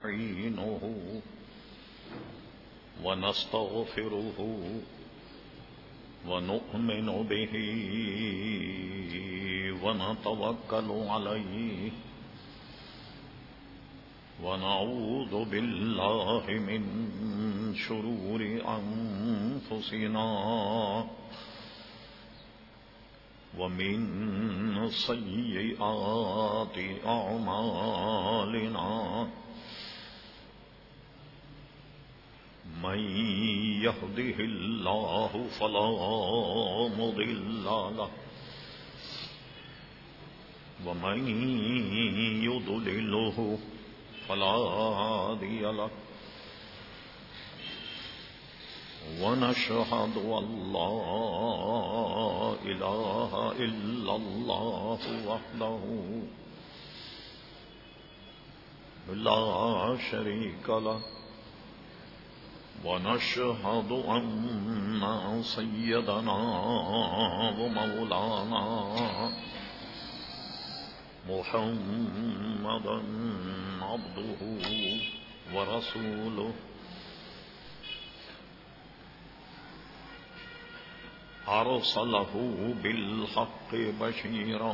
نستعينه ونستغفره ونؤمن به ونتوكل عليه ونعوذ بالله من شرور أنفسنا ومن سيئات أعمالنا من يهده الله فلا مضل له ومن يضلله فلا هادي له ونشهد أن لا إله إلا الله وحده لا شريك له ونشهد أن سيدنا ومولانا محمدا عبده ورسوله أرسله بالحق بشيرا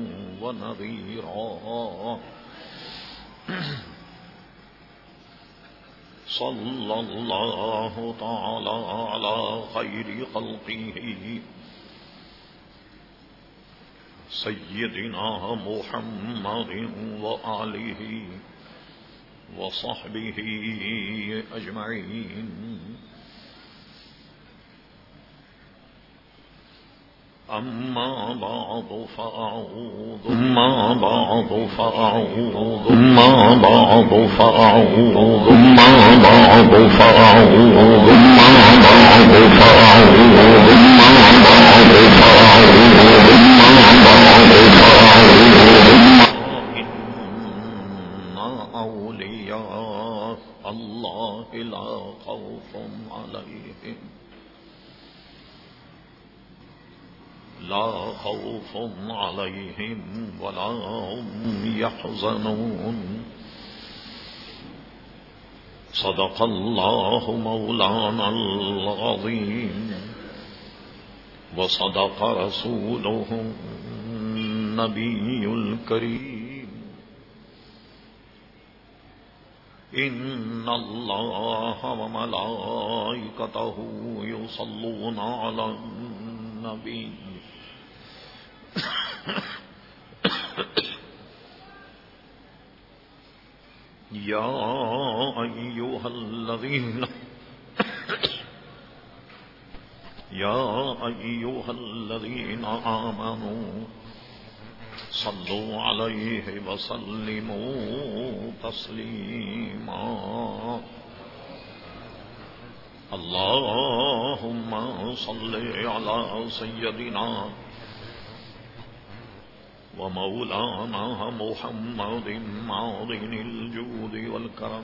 ونذيرا صلى الله تعالى على خير خلقه سيدنا محمد وآله وصحبه أجمعين أما بعد فأعوذ أولياء الله لا خوف عليهم ولا هم يحزنون صدق الله مولانا العظيم وصدق رسوله النبي الكريم إن الله وملائكته يصلون على النبي يا أيها الذين آمنوا صلوا عليه وسلموا تسليما اللهم صل على سيدنا ومولانا محمد معظم الجود والكرم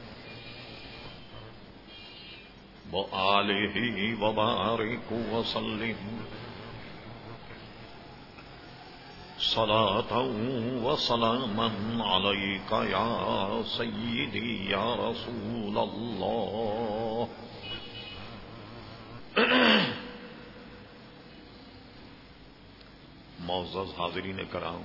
وآله وبارك وسلم صلاة وسلاما عليك يا سيدي يا رسول الله معزز حاضرین کرام،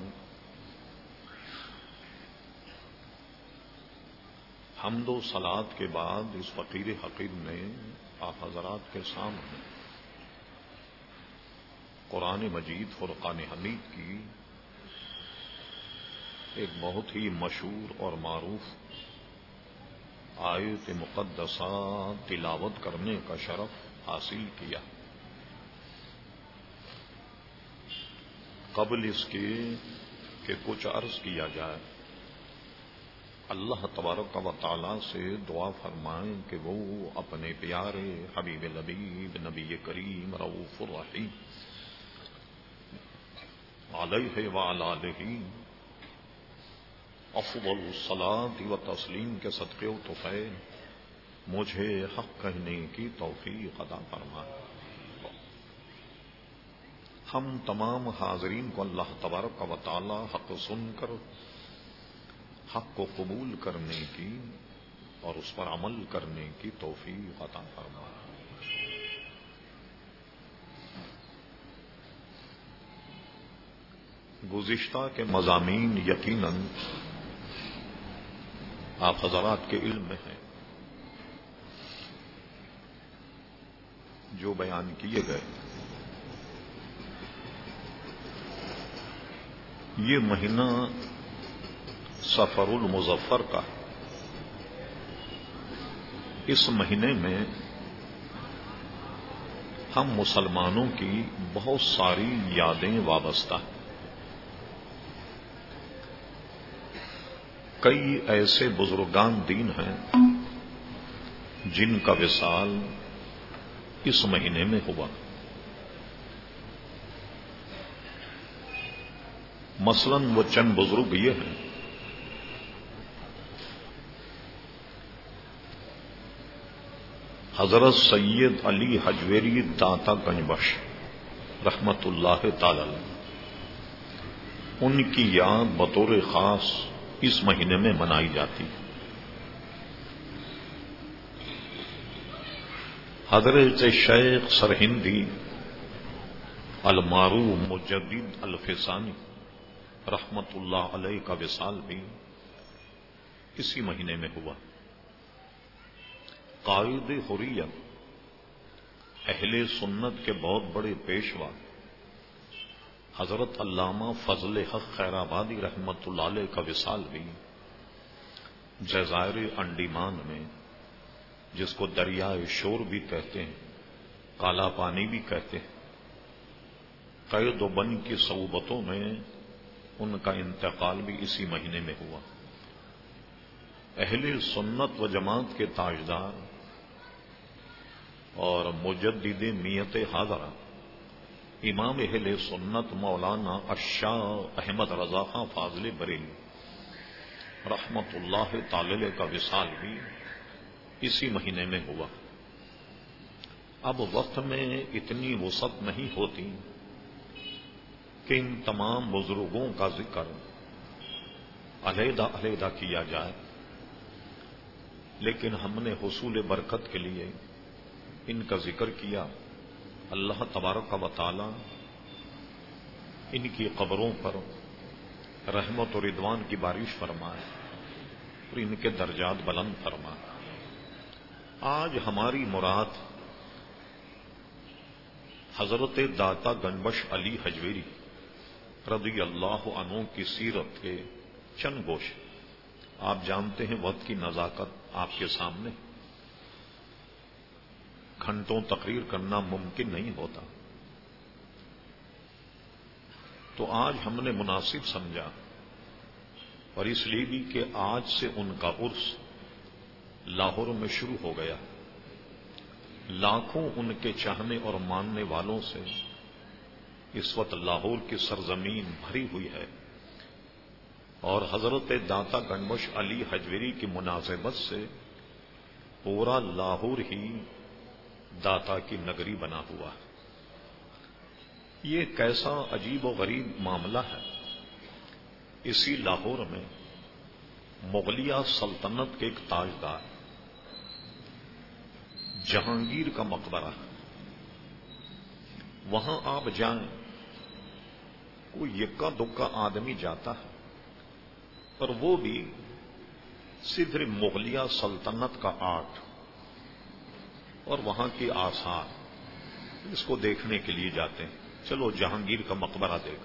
حمد و صلات کے بعد اس فقیر حقیر نے آپ حضرات کے سامنے قرآن مجید فرقان حمید کی ایک بہت ہی مشہور اور معروف آیت مقدسہ تلاوت کرنے کا شرف حاصل کیا۔ قبل اس کے کہ کچھ عرض کیا جائے، اللہ تبارک و تعالی سے دعا فرمائیں کہ وہ اپنے پیارے حبیب لبیب نبی کریم رؤوف الرحیم علیہ وعلی آلہ افضل الصلاۃ و تسلیم کے صدقے و طفیل مجھے حق کہنے کی توفیق عطا فرمائے۔ ہم تمام حاضرین کو اللہ تبارک و تعالی حق سن کر حق کو قبول کرنے کی اور اس پر عمل کرنے کی توفیق عطا فرما۔ گزشتہ کے مضامین یقیناً آپ حضرات کے علم میں ہیں، جو بیان کیے گئے۔ یہ مہینہ صفر المظفر کا، اس مہینے میں ہم مسلمانوں کی بہت ساری یادیں وابستہ ہیں۔ کئی ایسے بزرگان دین ہیں جن کا وصال اس مہینے میں ہوا۔ مثلاً وہ چند بزرگ یہ ہیں: حضرت سید علی حجویری داتا گنج بخش رحمت اللہ تعالی علیہ، ان کی یاد بطور خاص اس مہینے میں منائی جاتی۔ حضرت شیخ سرہندی المعروف مجدد الفسانی رحمت اللہ علیہ کا وصال بھی اسی مہینے میں ہوا۔ قائد حریت، اہل سنت کے بہت بڑے پیشوا حضرت علامہ فضل حق خیرآبادی رحمت اللہ علیہ کا وصال بھی جزائر انڈیمان میں، جس کو دریائے شور بھی کہتے ہیں، کالا پانی بھی کہتے ہیں، قید و بند کی صعوبتوں میں ان کا انتقال بھی اسی مہینے میں ہوا۔ اہل سنت و جماعت کے تاجدار اور مجدد میت حاضرہ امام اہل سنت مولانا الشاہ احمد رضا خان فاضل بریلوی رحمت اللہ تعالی کا وصال بھی اسی مہینے میں ہوا۔ اب وقت میں اتنی وسعت نہیں ہوتی کہ ان تمام بزرگوں کا ذکر علیحدہ علیحدہ کیا جائے، لیکن ہم نے حصول برکت کے لیے ان کا ذکر کیا۔ اللہ تبارک و تعالی ان کی قبروں پر رحمت و رضوان کی بارش فرمائے اور ان کے درجات بلند فرمائے۔ آج ہماری مراد حضرت داتا گنج بخش علی حجویری رضی اللہ عنہ کی سیرت کے چند گوشے۔ آپ جانتے ہیں وقت کی نزاکت آپ کے سامنے، گھنٹوں تقریر کرنا ممکن نہیں ہوتا، تو آج ہم نے مناسب سمجھا، اور اس لیے بھی کہ آج سے ان کا عرس لاہور میں شروع ہو گیا۔ لاکھوں ان کے چاہنے اور ماننے والوں سے اس وقت لاہور کی سرزمین بھری ہوئی ہے، اور حضرت داتا گنج بخش علی حجویری کی مناسبت سے پورا لاہور ہی داتا کی نگری بنا ہوا ہے۔ یہ کیسا عجیب و غریب معاملہ ہے۔ اسی لاہور میں مغلیہ سلطنت کے ایک تاجدار جہانگیر کا مقبرہ ہے، وہاں آپ جائیں، کوئی یکا دکا آدمی جاتا ہے، اور وہ بھی صدر مغلیہ سلطنت کا آرٹ اور وہاں کے آثار اس کو دیکھنے کے لیے جاتے ہیں۔ چلو جہانگیر کا مقبرہ دیکھ۔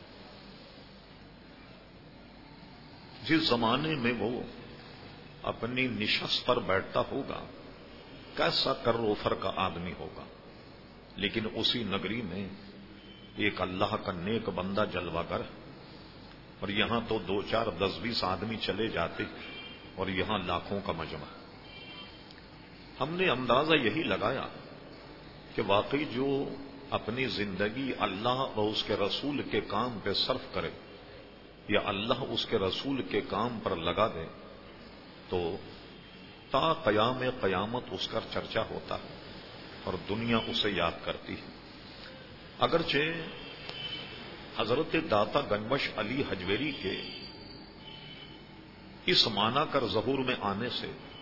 جس زمانے میں وہ اپنی نشست پر بیٹھتا ہوگا کیسا کروفر کا آدمی ہوگا، لیکن اسی نگری میں ایک اللہ کا نیک بندہ جلوہ گر، اور یہاں تو 2 4 10 20 آدمی چلے جاتے، اور یہاں لاکھوں کا مجمع۔ ہم نے اندازہ یہی لگایا کہ واقعی جو اپنی زندگی اللہ اور اس کے رسول کے کام پہ صرف کرے، یا اللہ اس کے رسول کے کام پر لگا دے، تو تا قیام قیامت اس کا چرچا ہوتا ہے اور دنیا اسے یاد کرتی ہے۔ اگرچہ حضرت داتا گنج بخش علی حجویری کے اس معنی کر ظہور میں آنے سے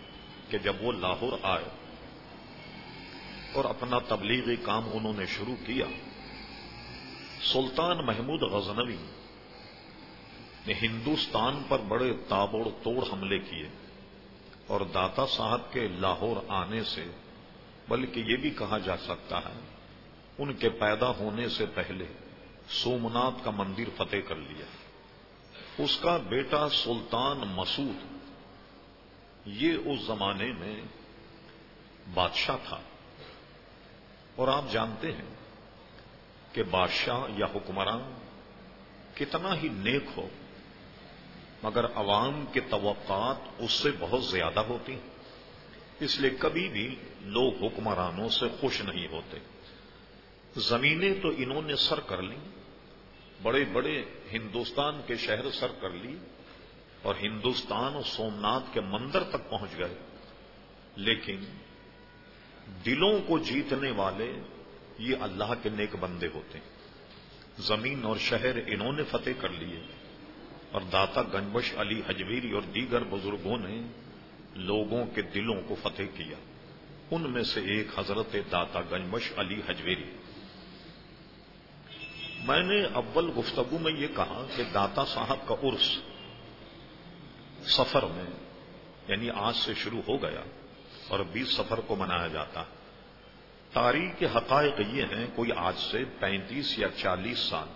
کہ جب وہ لاہور آئے اور اپنا تبلیغی کام انہوں نے شروع کیا، سلطان محمود غزنوی نے ہندوستان پر بڑے تابڑ توڑ حملے کیے، اور داتا صاحب کے لاہور آنے سے، بلکہ یہ بھی کہا جا سکتا ہے ان کے پیدا ہونے سے پہلے سومناتھ کا مندر فتح کر لیا۔ اس کا بیٹا سلطان مسعود یہ اس زمانے میں بادشاہ تھا، اور آپ جانتے ہیں کہ بادشاہ یا حکمران کتنا ہی نیک ہو مگر عوام کی توقعات اس سے بہت زیادہ ہوتی ہیں، اس لیے کبھی بھی لوگ حکمرانوں سے خوش نہیں ہوتے۔ زمینیں تو انہوں نے سر کر لی، بڑے بڑے ہندوستان کے شہر سر کر لی، اور ہندوستان اور سومناتھ کے مندر تک پہنچ گئے، لیکن دلوں کو جیتنے والے یہ اللہ کے نیک بندے ہوتے ہیں۔ زمین اور شہر انہوں نے فتح کر لیے، اور داتا گنجبخش علی حجویری اور دیگر بزرگوں نے لوگوں کے دلوں کو فتح کیا۔ ان میں سے ایک حضرت داتا گنجبخش علی حجویری۔ میں نے اول گفتگو میں یہ کہا کہ داتا صاحب کا عرس سفر میں یعنی آج سے شروع ہو گیا اور 20 سفر کو منایا جاتا ہے۔ تاریخ کے حقائق یہ ہیں، کوئی آج سے 35 یا 40 سال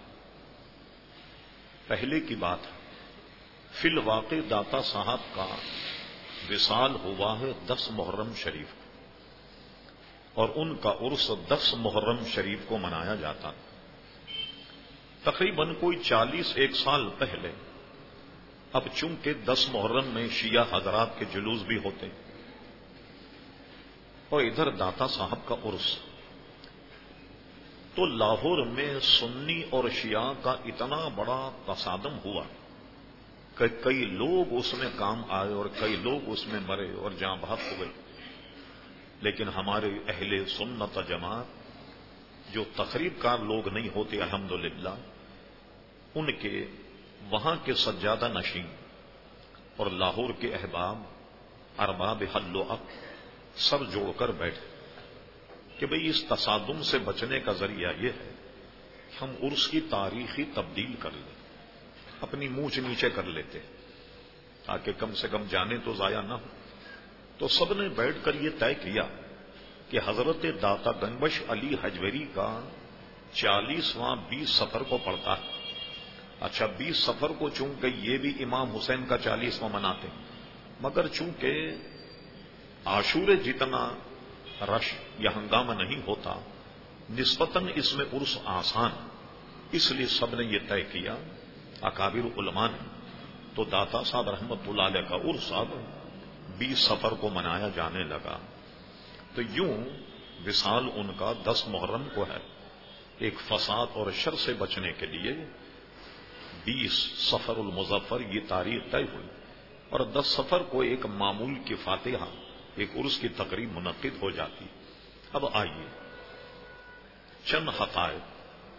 پہلے کی بات ہے۔ فی الواقع داتا صاحب کا وصال ہوا ہے 10 محرم شریف کو، اور ان کا عرس 10 محرم شریف کو منایا جاتا۔ تقریباً کوئی 41 سال پہلے، اب چونکہ 10 محرم میں شیعہ حضرات کے جلوس بھی ہوتے، اور ادھر داتا صاحب کا عرس، تو لاہور میں سنی اور شیعہ کا اتنا بڑا تصادم ہوا کہ کئی لوگ اس میں کام آئے اور کئی لوگ اس میں مرے اور جاں بحق ہوئے، لیکن ہمارے اہل سنت جماعت جو تقریب کار لوگ نہیں ہوتے الحمدللہ، ان کے وہاں کے سجادہ نشین اور لاہور کے احباب ارباب حل و عقد سر جوڑ کر بیٹھے کہ بھئی اس تصادم سے بچنے کا ذریعہ یہ ہے کہ ہم عرس کی تاریخی تبدیل کر لیں، اپنی مونچھ نیچے کر لیتے تاکہ کم سے کم جانے تو ضائع نہ ہو۔ تو سب نے بیٹھ کر یہ طے کیا کہ حضرت داتا گنجبخش علی حجویری کا 40واں 20 سفر کو پڑتا ہے۔ اچھا 20 سفر کو چونکہ یہ بھی امام حسین کا 40واں مناتے ہیں، مگر چونکہ عاشورے جتنا رش یا ہنگامہ نہیں ہوتا، نسبتاً اس میں عرس آسان، اس لیے سب نے یہ طے کیا اکابر علماء نے، تو داتا صاحب رحمت اللہ علیہ کا عرس اب 20 سفر کو منایا جانے لگا۔ تو یوں وصال ان کا 10 محرم کو ہے۔ ایک فساد اور شر سے بچنے کے لیے 20 سفر المظفر یہ تاریخ طے ہوئی، اور 10 سفر کو ایک معمول کی فاتحہ، ایک عرس کی تقریب منعقد ہو جاتی۔ اب آئیے چند حقائق۔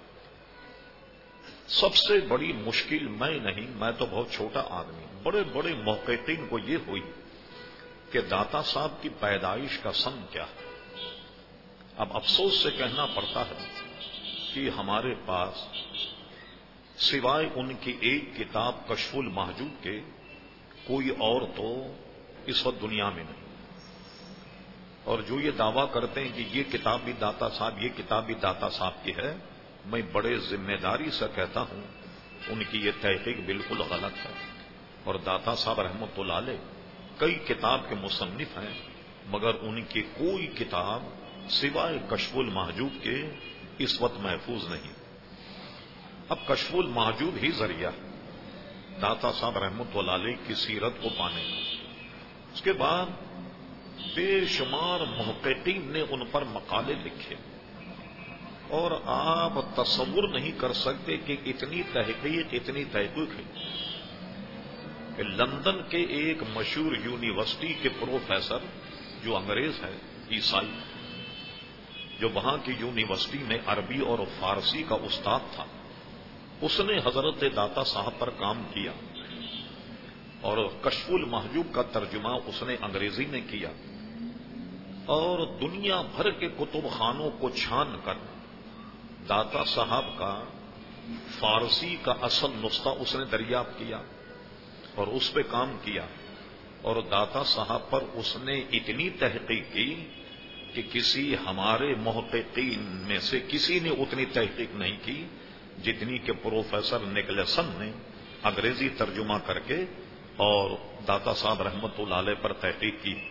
سب سے بڑی مشکل میں نہیں، میں تو بہت چھوٹا آدمی، بڑے بڑے محققین کو یہ ہوئی کہ داتا صاحب کی پیدائش کا سن کیا ہے۔ اب افسوس سے کہنا پڑتا ہے کہ ہمارے پاس سوائے ان کی ایک کتاب کشف المحجوب کے کوئی اور تو اس وقت دنیا میں نہیں، اور جو یہ دعویٰ کرتے ہیں کہ یہ کتاب بھی داتا صاحب، یہ کتاب بھی داتا صاحب کی ہے، میں بڑے ذمہ داری سے کہتا ہوں ان کی یہ تحقیق بالکل غلط ہے۔ اور داتا صاحب رحمۃ اللہ علیہ کئی کتاب کے مصنف ہیں، مگر ان کی کوئی کتاب سوائے کشف المحجوب کے اس وقت محفوظ نہیں۔ اب کشف المحجوب ہی ذریعہ داتا صاحب رحمۃ اللہ علیہ کی سیرت کو پانے کا۔ اس کے بعد بے شمار محققین نے ان پر مقالے لکھے، اور آپ تصور نہیں کر سکتے کہ اتنی تحقیق ہے کہ لندن کے ایک مشہور یونیورسٹی کے پروفیسر جو انگریز ہے، عیسائی، جو وہاں کی یونیورسٹی میں عربی اور فارسی کا استاد تھا، اس نے حضرت داتا صاحب پر کام کیا، اور کشف المحجوب کا ترجمہ اس نے انگریزی میں کیا، اور دنیا بھر کے کتب خانوں کو چھان کر داتا صاحب کا فارسی کا اصل نسخہ اس نے دریافت کیا اور اس پہ کام کیا، اور داتا صاحب پر اس نے اتنی تحقیق کی کہ کسی ہمارے محققین میں سے کسی نے اتنی تحقیق نہیں کی جتنی کہ پروفیسر نکلسن نے انگریزی ترجمہ کر کے اور داتا صاحب رحمت اللہ علیہ پر تحقیق کی۔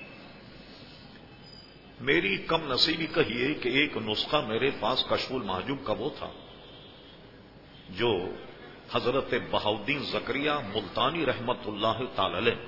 میری کم نصیبی کہیے کہ ایک نسخہ میرے پاس کشف المحجوب کا وہ تھا جو حضرت بہاؤالدین زکریا ملتانی رحمت اللہ تعالی علیہ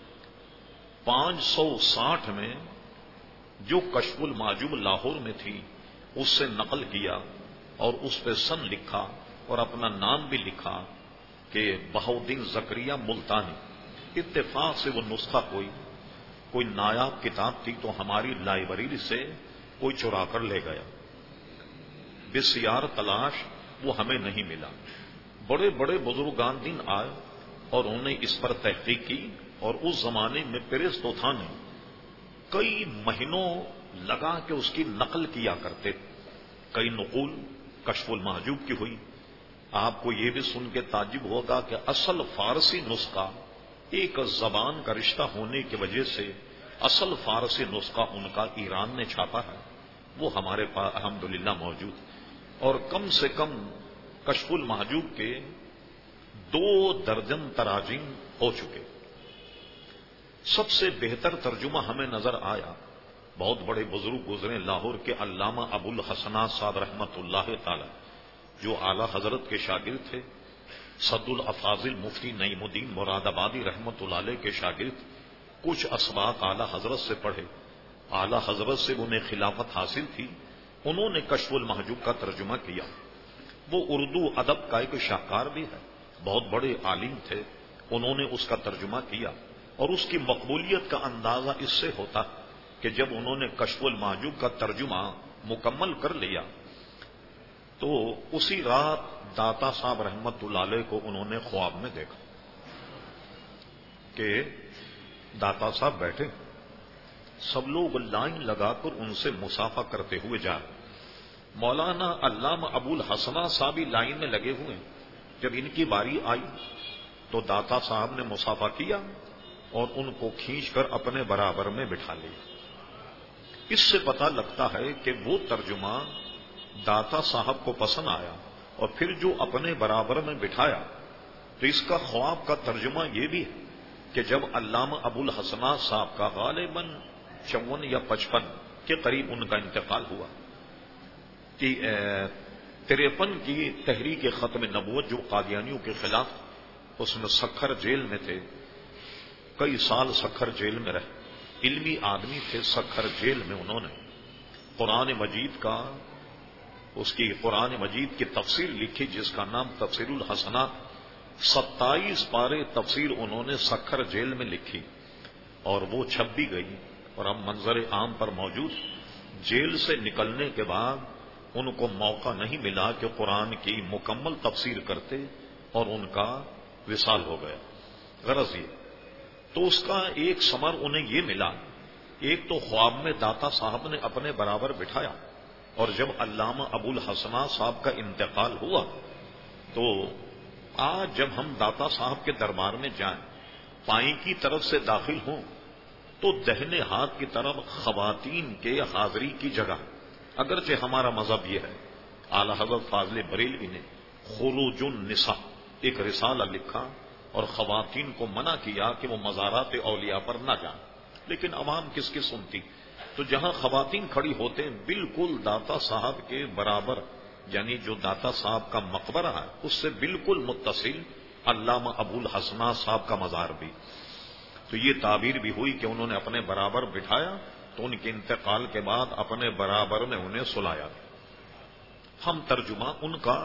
560 میں جو کشف المحجوب لاہور میں تھی اس سے نقل کیا اور اس پہ سن لکھا اور اپنا نام بھی لکھا کہ بہاؤالدین زکریا ملتانی۔ اتفاق سے وہ نسخہ کوئی نایاب کتاب تھی تو ہماری لائبریری سے کوئی چرا کر لے گیا، بسیار تلاش وہ ہمیں نہیں ملا۔ بڑے بڑے بزرگان دین آئے اور انہوں نے اس پر تحقیق کی، اور اس زمانے میں پیرستوتھا نے کئی مہینوں لگا کے اس کی نقل کیا کرتے، کئی نقول کشف المحجوب کی ہوئی۔ آپ کو یہ بھی سن کے تعجب ہوگا کہ اصل فارسی نسخہ ایک زبان کا رشتہ ہونے کی وجہ سے اصل فارسی نسخہ ان کا ایران نے چھاپا ہے، وہ ہمارے پاس الحمدللہ موجود، اور کم سے کم کشف المحجوب کے 2 درجن تراجم ہو چکے۔ سب سے بہتر ترجمہ ہمیں نظر آیا، بہت بڑے بزرگ گزرے لاہور کے علامہ ابو الحسنات صاحب رحمت اللہ تعالی، جو اعلی حضرت کے شاگرد تھے، صد الافاضل مفتی نعیم الدین مراد آبادی رحمت اللہ علیہ کے شاگرد، کچھ اسباق اعلی حضرت سے پڑھے، اعلی حضرت سے انہیں خلافت حاصل تھی، انہوں نے کشف المحجوب کا ترجمہ کیا۔ وہ اردو ادب کا ایک شاہکار بھی ہے، بہت بڑے عالم تھے، انہوں نے اس کا ترجمہ کیا، اور اس کی مقبولیت کا اندازہ اس سے ہوتا کہ جب انہوں نے کشف المحجوب کا ترجمہ مکمل کر لیا تو اسی رات داتا صاحب رحمت اللہ علیہ کو انہوں نے خواب میں دیکھا کہ داتا صاحب بیٹھے، سب لوگ لائن لگا کر ان سے مصافحہ کرتے ہوئے جا رہے، مولانا علامہ ابو الحسنات صاحب لائن میں لگے ہوئے، جب ان کی باری آئی تو داتا صاحب نے مصافحہ کیا اور ان کو کھینچ کر اپنے برابر میں بٹھا لیا۔ اس سے پتہ لگتا ہے کہ وہ ترجمہ داتا صاحب کو پسند آیا، اور پھر جو اپنے برابر میں بٹھایا تو اس کا خواب کا ترجمہ یہ بھی ہے کہ جب علامہ ابو الحسنات صاحب کا غالباً 54 یا 55 کے قریب ان کا انتقال ہوا کہ 53 کی تحریک ختم نبوت جو قادیانیوں کے خلاف، اس میں سکھر جیل میں تھے، کئی سال سکھر جیل میں رہے، علمی آدمی تھے، سکھر جیل میں انہوں نے قرآن مجید کا، اس کی قرآن مجید کی تفسیر لکھی جس کا نام تفسیر الحسنات، 27 پارے تفسیر انہوں نے سکھر جیل میں لکھی، اور وہ چھپ بھی گئی اور ہم منظر عام پر موجود۔ جیل سے نکلنے کے بعد ان کو موقع نہیں ملا کہ قرآن کی مکمل تفسیر کرتے، اور ان کا وصال ہو گیا۔ غرض یہ تو اس کا ایک ثمر انہیں یہ ملا، ایک تو خواب میں داتا صاحب نے اپنے برابر بٹھایا، اور جب علامہ ابو الحسنات صاحب کا انتقال ہوا تو آج جب ہم داتا صاحب کے دربار میں جائیں، پائیں کی طرف سے داخل ہوں تو دہنے ہاتھ کی طرف خواتین کے حاضری کی جگہ، اگرچہ ہمارا مذہب یہ ہے، اعلی حضرت فاضل بریلوی نے خروج النساء ایک رسالہ لکھا اور خواتین کو منع کیا کہ وہ مزارات اولیاء پر نہ جائیں، لیکن عوام کس کی سنتی؟ تو جہاں خواتین کھڑی ہوتے ہیں بالکل داتا صاحب کے برابر، یعنی جو داتا صاحب کا مقبرہ ہے اس سے بالکل متصل علامہ ابو الحسنات صاحب کا مزار بھی، تو یہ تعبیر بھی ہوئی کہ انہوں نے اپنے برابر بٹھایا تو ان کے انتقال کے بعد اپنے برابر میں انہیں سلایا۔ ہم ترجمہ ان کا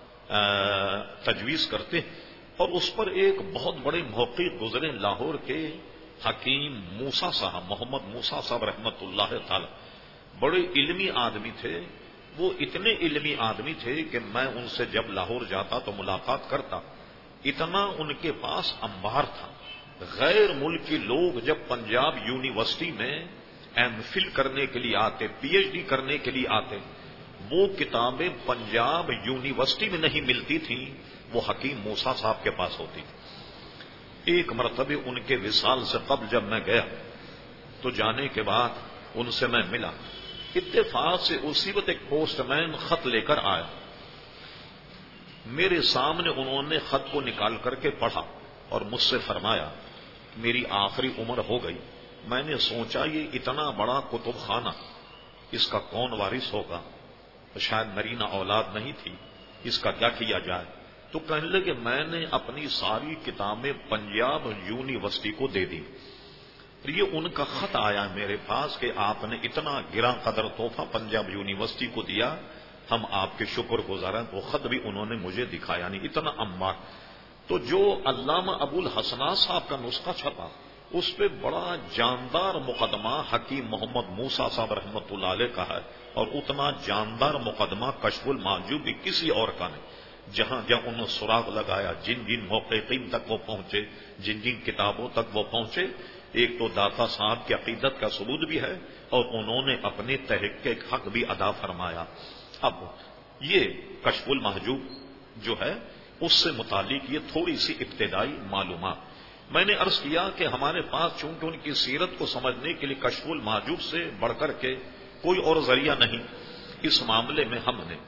تجویز کرتے ہیں، اور اس پر ایک بہت بڑے محقق گزرے لاہور کے حکیم موسیٰ صاحب، محمد موسیٰ صاحب رحمت اللہ تعالی، بڑے علمی آدمی تھے، وہ اتنے علمی آدمی تھے کہ میں ان سے جب لاہور جاتا تو ملاقات کرتا، اتنا ان کے پاس انبار تھا غیر ملکی لوگ جب پنجاب یونیورسٹی میں ایم فل کرنے کے لیے آتے، پی ایچ ڈی کرنے کے لیے آتے، وہ کتابیں پنجاب یونیورسٹی میں نہیں ملتی تھیں، وہ حکیم موسیٰ صاحب کے پاس ہوتی تھی۔ ایک مرتبہ ان کے وصال سے قبل جب میں گیا تو جانے کے بعد ان سے میں ملا، اتفاق سے اسی وقت ایک پوسٹ مین خط لے کر آیا، میرے سامنے انہوں نے خط کو نکال کر کے پڑھا اور مجھ سے فرمایا میری آخری عمر ہو گئی، میں نے سوچا یہ اتنا بڑا کتب خانہ اس کا کون وارث ہوگا، شاید نرینہ اولاد نہیں تھی، اس کا کیا کیا جائے؟ تو کہنے لگے میں نے اپنی ساری کتابیں پنجاب یونیورسٹی کو دے دی۔ یہ ان کا خط آیا میرے پاس کہ آپ نے اتنا گراں قدر تحفہ پنجاب یونیورسٹی کو دیا، ہم آپ کے شکر گزار ہیں۔ وہ خط بھی انہوں نے مجھے دکھایا، نہیں اتنا امبار۔ تو جو علامہ ابو الحسنات صاحب کا نسخہ چھپا اس پہ بڑا جاندار مقدمہ حکیم محمد موسیٰ صاحب رحمۃ اللہ علیہ کا ہے، اور اتنا جاندار مقدمہ کشف المحجوب بھی کسی اور کا نہیں۔ جہاں جہاں انہوں نے سراغ لگایا، جن جن محققین تک وہ پہنچے، جن جن کتابوں تک وہ پہنچے، ایک تو داتا صاحب کی عقیدت کا ثبوت بھی ہے اور انہوں نے اپنے تحقیق حق بھی ادا فرمایا۔ اب یہ کشف المحجوب جو ہے اس سے متعلق یہ تھوڑی سی ابتدائی معلومات میں نے عرض کیا کہ ہمارے پاس چونکہ ان کی سیرت کو سمجھنے کے لیے کشف المحجوب سے بڑھ کر کے کوئی اور ذریعہ نہیں، اس معاملے میں ہم نے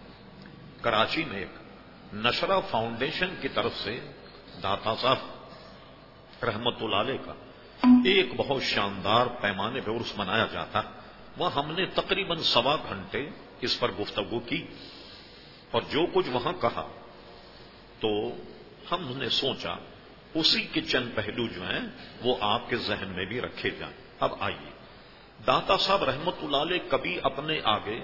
کراچی میں ایک نشرہ فاؤنڈیشن کی طرف سے داتا صاحب رحمت اللہ علیہ کا ایک بہت شاندار پیمانے پہ عرس منایا جاتا، وہاں ہم نے تقریباً 1.25 گھنٹے اس پر گفتگو کی، اور جو کچھ وہاں کہا تو ہم نے سوچا اسی کے چند پہلو جو ہیں وہ آپ کے ذہن میں بھی رکھے جائیں۔ اب آئیے، داتا صاحب رحمت اللہ علیہ کبھی اپنے آگے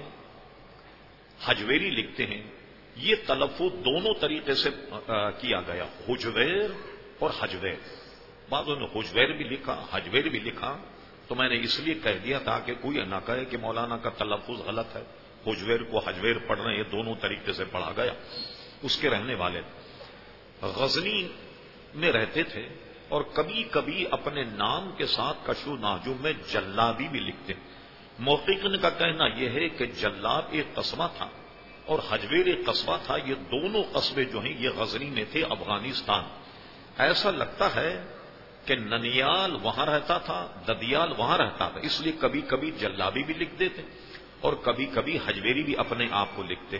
حجویری لکھتے ہیں، یہ تلفظ دونوں طریقے سے کیا گیا، حجویر اور حجویر۔ بعضوں نے حجویر بھی لکھا، حجویر بھی لکھا، تو میں نے اس لیے کہہ دیا تاکہ کوئی نہ کہے کہ مولانا کا تلفظ غلط ہے، حجویر کو حجویر پڑھ رہے ہیں، یہ دونوں طریقے سے پڑھا گیا۔ اس کے رہنے والے غزنی میں رہتے تھے اور کبھی کبھی اپنے نام کے ساتھ کشف المحجوب میں جلابی بھی لکھتے۔ محققین کا کہنا یہ ہے کہ جلاب ایک قصبہ تھا اور حجویر ایک قصبہ تھا، یہ دونوں قصبے جو ہیں یہ غزنی میں تھے، افغانستان۔ ایسا لگتا ہے کہ ننیال وہاں رہتا تھا، ددیال وہاں رہتا تھا، اس لیے کبھی کبھی جلابی بھی لکھ دیتے اور کبھی کبھی حجویری بھی اپنے آپ کو لکھتے۔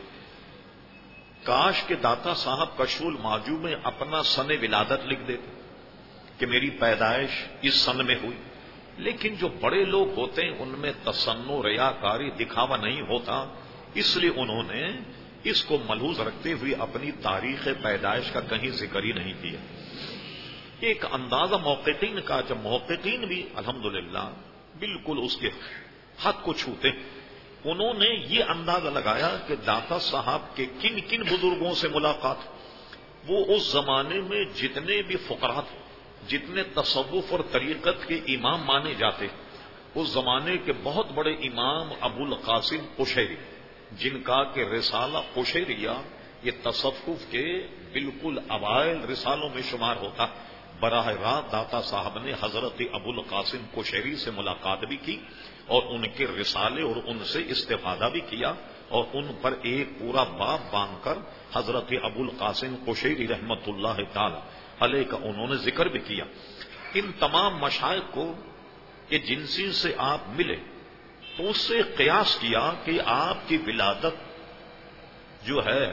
کاش کے داتا صاحب کشف المحجوب میں اپنا سن ولادت لکھ دیتے کہ میری پیدائش اس سن میں ہوئی، لیکن جو بڑے لوگ ہوتے ہیں ان میں تصنع، ریاکاری، دکھاوا نہیں ہوتا، اس لیے انہوں نے اس کو ملحوظ رکھتے ہوئے اپنی تاریخ پیدائش کا کہیں ذکر ہی نہیں کیا۔ ایک اندازہ محققین کا، جب محققین بھی الحمدللہ بالکل اس کے حد کو چھوتے، انہوں نے یہ اندازہ لگایا کہ داتا صاحب کے کن کن بزرگوں سے ملاقات، وہ اس زمانے میں جتنے بھی فقراء تھے، جتنے تصوف اور طریقت کے امام مانے جاتے، اس زمانے کے بہت بڑے امام ابو القاسم قشیری، جن کا کہ رسالہ قشیریہ یہ تصوف کے بالکل اوائل رسالوں میں شمار ہوتا، براہ راست داتا صاحب نے حضرت ابو القاسم قشیری سے ملاقات بھی کی اور ان کے رسالے اور ان سے استفادہ بھی کیا، اور ان پر ایک پورا باب باندھ کر حضرت ابو القاسم قشیری رحمت اللہ تعالی علیہ کا انہوں نے ذکر بھی کیا۔ ان تمام مشائخ کو کہ جن سے آپ ملے تو اس سے قیاس کیا کہ آپ کی ولادت جو ہے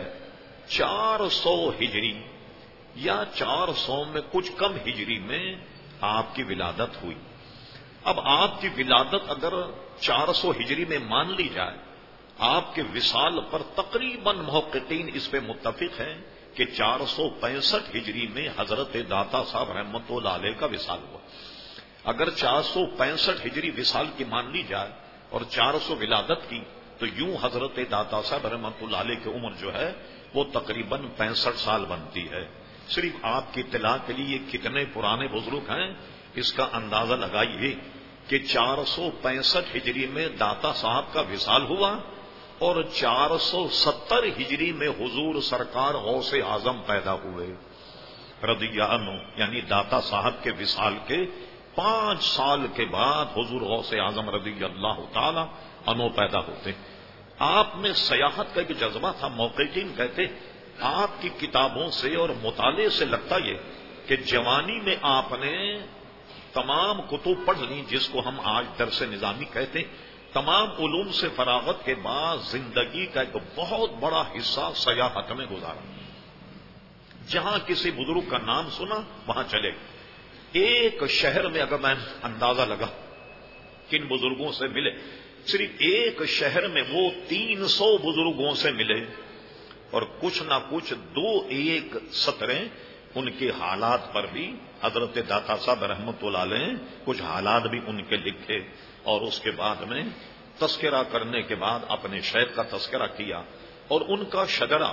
400 ہجری یا 400 میں کچھ کم ہجری میں آپ کی ولادت ہوئی۔ اب آپ کی ولادت اگر 400 ہجری میں مان لی جائے، آپ کے وصال پر تقریباً محققین اس پہ متفق ہیں کہ 465 ہجری میں حضرت داتا صاحب رحمت اللہ علیہ کا وصال ہوا۔ اگر 465 ہجری وصال کی مان لی جائے اور 400 ولادت کی تو یوں حضرت داتا صاحب رحمت اللہ علیہ کی عمر جو ہے وہ تقریباً 65 سال بنتی ہے۔ صرف آپ کی اطلاع کے لیے کتنے پرانے بزرگ ہیں اس کا اندازہ لگائیے کہ 465 ہجری میں داتا صاحب کا وصال ہوا اور 470 ہجری میں حضور سرکار غوث اعظم پیدا ہوئے۔ رضی عنہ یعنی داتا صاحب کے وصال کے 5 سال کے بعد حضور غوث اعظم رضی اللہ تعالی عنہ پیدا ہوتے. آپ میں سیاحت کا ایک جذبہ تھا. محققین کہتے آپ کی کتابوں سے اور مطالعے سے لگتا یہ کہ جوانی میں آپ نے تمام کتب پڑھ لی جس کو ہم آج درس نظامی کہتے ہیں. تمام علوم سے فراغت کے بعد زندگی کا ایک بہت بڑا حصہ سیاحت میں گزارا. جہاں کسی بزرگ کا نام سنا وہاں چلے. ایک شہر میں اگر میں اندازہ لگا کن بزرگوں سے ملے, صرف ایک شہر میں وہ 300 بزرگوں سے ملے اور کچھ نہ کچھ 2-1 سطریں ان کے حالات پر بھی حضرت داتا صاحب رحمت اللہ علیہ کچھ حالات بھی ان کے لکھے. اور اس کے بعد میں تذکرہ کرنے کے بعد اپنے شیخ کا تذکرہ کیا. اور ان کا شجرہ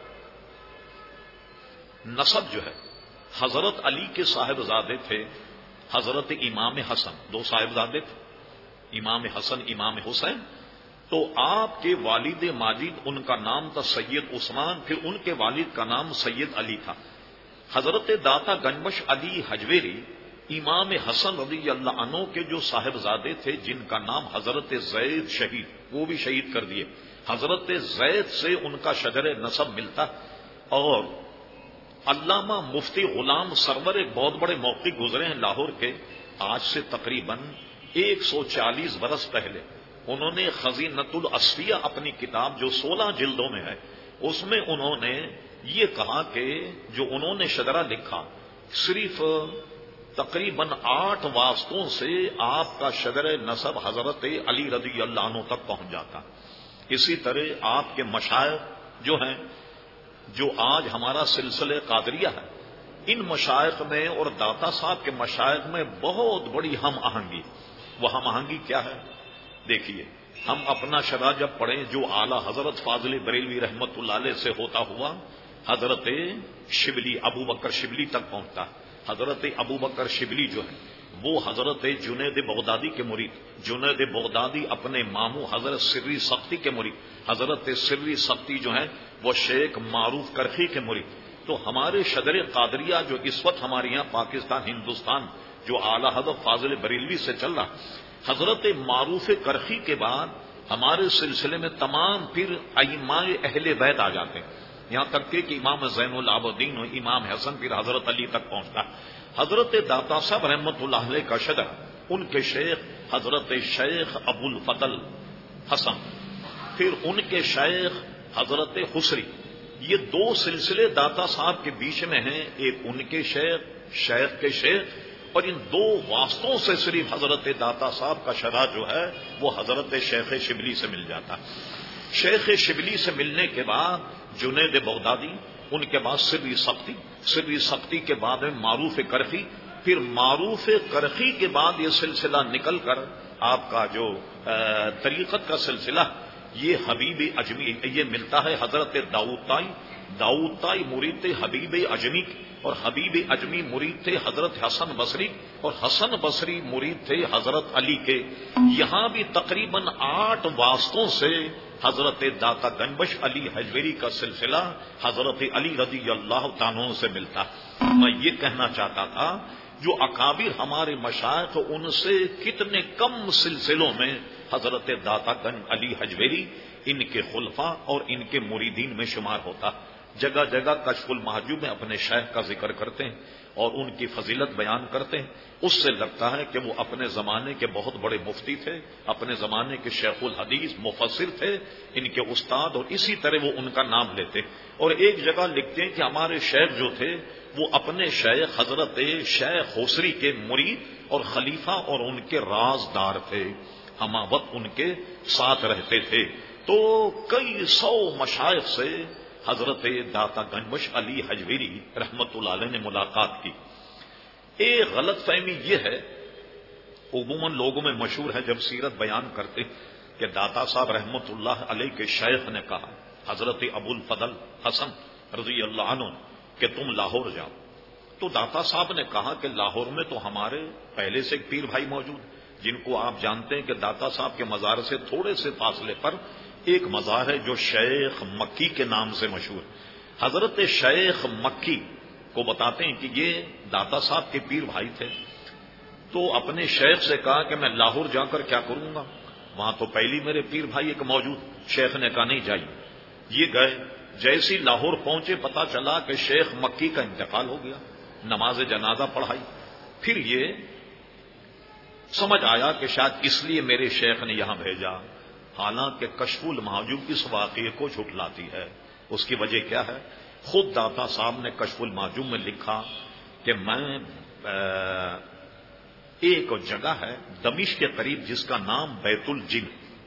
نسب جو ہے حضرت علی کے صاحبزادے تھے حضرت امام حسن. 2 صاحبزادے تھے, امام حسن امام حسین. تو آپ کے والد ماجد ان کا نام تھا سید عثمان, پھر ان کے والد کا نام سید علی تھا. حضرت داتا گنبش علی حجویری امام حسن رضی اللہ عنہ کے جو صاحبزادے تھے جن کا نام حضرت زید شہید, وہ بھی شہید کر دیے. حضرت زید سے ان کا شجر نسب ملتا. اور علامہ مفتی غلام سرور ایک بہت بڑے موقع گزرے ہیں لاہور کے, آج سے تقریباً 140 برس پہلے. انہوں نے خزینۃ الاصفیہ اپنی کتاب جو 16 جلدوں میں ہے اس میں انہوں نے یہ کہا کہ جو انہوں نے شجرہ لکھا صرف تقریباً 8 واسطوں سے آپ کا شجر نسب حضرت علی رضی اللہ عنہ تک پہنچ جاتا. اسی طرح آپ کے مشائخ جو ہیں, جو آج ہمارا سلسلہ قادریہ ہے, ان مشائخ میں اور داتا صاحب کے مشائخ میں بہت بڑی ہم آہنگی. وہ ہم آہنگی کیا ہے؟ دیکھیے, ہم اپنا شرح جب پڑھیں جو اعلی حضرت فاضل بریلوی رحمت اللہ علیہ سے ہوتا ہوا حضرت شبلی ابو بکر شبلی تک پہنچتا. حضرت ابو بکر شبلی جو ہے وہ حضرت جنید بغدادی کے مرید. جنید بغدادی اپنے ماموں حضرت سری سختی کے مرید. حضرت سری سختی جو ہیں وہ شیخ معروف کرخی کے مرید. تو ہمارے شجر قادریہ جو اس وقت ہمارے یہاں پاکستان ہندوستان جو اعلی حضرت فاضل بریلوی سے چل رہا, حضرت معروف کرخی کے بعد ہمارے سلسلے میں تمام پھر ائمہ اہل بیت آ جاتے ہیں, یہاں تک کہ امام زین العابدین اور امام حسن پھر حضرت علی تک پہنچتا. حضرت داتا صاحب رحمت اللہ علیہ کا شجر ان کے شیخ حضرت شیخ ابو الفضل حسن, پھر ان کے شیخ حضرت حسری. یہ 2 سلسلے داتا صاحب کے بیچ میں ہیں, ایک ان کے شیخ کے شیخ, اور ان 2 واسطوں سے صرف حضرت داتا صاحب کا شرح جو ہے وہ حضرت شیخ شبلی سے مل جاتا. شیخ شبلی سے ملنے کے بعد جنید بغدادی, ان کے بعد سری سختی کے بعد معروف کرخی, پھر معروف کرخی کے بعد یہ سلسلہ نکل کر آپ کا جو طریقت کا سلسلہ یہ حبیب اجمی یہ ملتا ہے حضرت داؤد تائی مرید تھے حبیب اجمی, اور حبیب اجمی مرید تھے حضرت حسن بصری, اور حسن بصری مرید تھے حضرت علی کے. یہاں بھی تقریباً 8 واسطوں سے حضرت داتا گنبش علی حجویری کا سلسلہ حضرت علی رضی اللہ تعالیٰ سے ملتا. میں یہ کہنا چاہتا تھا جو اکابر ہمارے مشائخ ان سے کتنے کم سلسلوں میں حضرت داتا گنج علی حجویری ان کے خلفاء اور ان کے مریدین میں شمار ہوتا. جگہ جگہ کشف المحجوب میں اپنے شیخ کا ذکر کرتے ہیں اور ان کی فضیلت بیان کرتے ہیں. اس سے لگتا ہے کہ وہ اپنے زمانے کے بہت بڑے مفتی تھے, اپنے زمانے کے شیخ الحدیث مفسر تھے, ان کے استاد, اور اسی طرح وہ ان کا نام لیتے. اور ایک جگہ لکھتے ہیں کہ ہمارے شیخ جو تھے وہ اپنے شیخ حضرت شیخ حسری کے مرید اور خلیفہ اور ان کے رازدار تھے, ہمہ وقت ان کے ساتھ رہتے تھے. تو کئی 100 مشائخ سے حضرت داتا گنبش علی حجویری رحمت اللہ علیہ نے ملاقات کی. ایک غلط فہمی یہ ہے, عموماً لوگوں میں مشہور ہے جب سیرت بیان کرتے کہ داتا صاحب رحمت اللہ علیہ کے شیخ نے کہا حضرت ابو الفضل حسن رضی اللہ عنہ کہ تم لاہور جاؤ. تو داتا صاحب نے کہا کہ لاہور میں تو ہمارے پہلے سے ایک پیر بھائی موجود جن کو آپ جانتے ہیں کہ داتا صاحب کے مزار سے تھوڑے سے فاصلے پر ایک مزار ہے جو شیخ مکی کے نام سے مشہور. حضرت شیخ مکی کو بتاتے ہیں کہ یہ داتا صاحب کے پیر بھائی تھے، تو اپنے شیخ سے کہا کہ میں لاہور جا کر کیا کروں گا، وہاں تو پہلی میرے پیر بھائی ایک موجود۔ شیخ نے کہا نہیں جائیے۔ یہ گئے، جیسی لاہور پہنچے پتا چلا کہ شیخ مکی کا انتقال ہو گیا، نماز جنازہ پڑھائی۔ پھر یہ سمجھ آیا کہ شاید اس لیے میرے شیخ نے یہاں بھیجا، حالانکہ کشف المحجوب اس واقعے کو جھٹلاتی ہے۔ اس کی وجہ کیا ہے؟ خود داتا صاحب نے کشف المحجوب میں لکھا کہ میں ایک جگہ ہے دمشق کے قریب جس کا نام بیت الجن،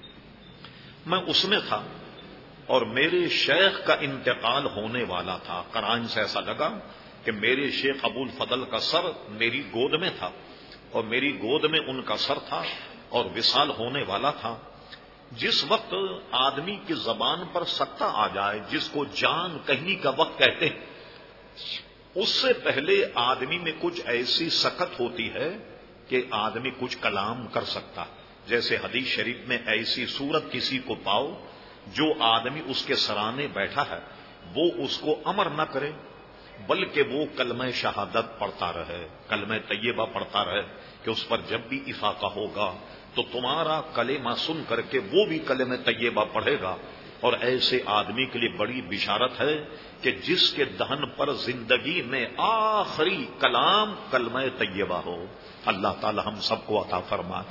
میں اس میں تھا اور میرے شیخ کا انتقال ہونے والا تھا۔ قرائن سے ایسا لگا کہ میرے شیخ ابو الفضل کا سر میری گود میں تھا اور میری گود میں ان کا سر تھا اور وصال ہونے والا تھا۔ جس وقت آدمی کی زبان پر سکتہ آ جائے، جس کو جان کہنے کا وقت کہتے ہیں، اس سے پہلے آدمی میں کچھ ایسی سکت ہوتی ہے کہ آدمی کچھ کلام کر سکتا۔ جیسے حدیث شریف میں ایسی صورت کسی کو پاؤ جو آدمی اس کے سرانے بیٹھا ہے وہ اس کو امر نہ کرے بلکہ وہ کلمہ شہادت پڑھتا رہے، کلمہ طیبہ پڑھتا رہے کہ اس پر جب بھی افاقہ ہوگا تو تمہارا کلمہ سن کر کے وہ بھی کلمہ طیبہ پڑھے گا۔ اور ایسے آدمی کے لیے بڑی بشارت ہے کہ جس کے دہن پر زندگی میں آخری کلام کلمہ طیبہ ہو۔ اللہ تعالی ہم سب کو عطا فرمائے۔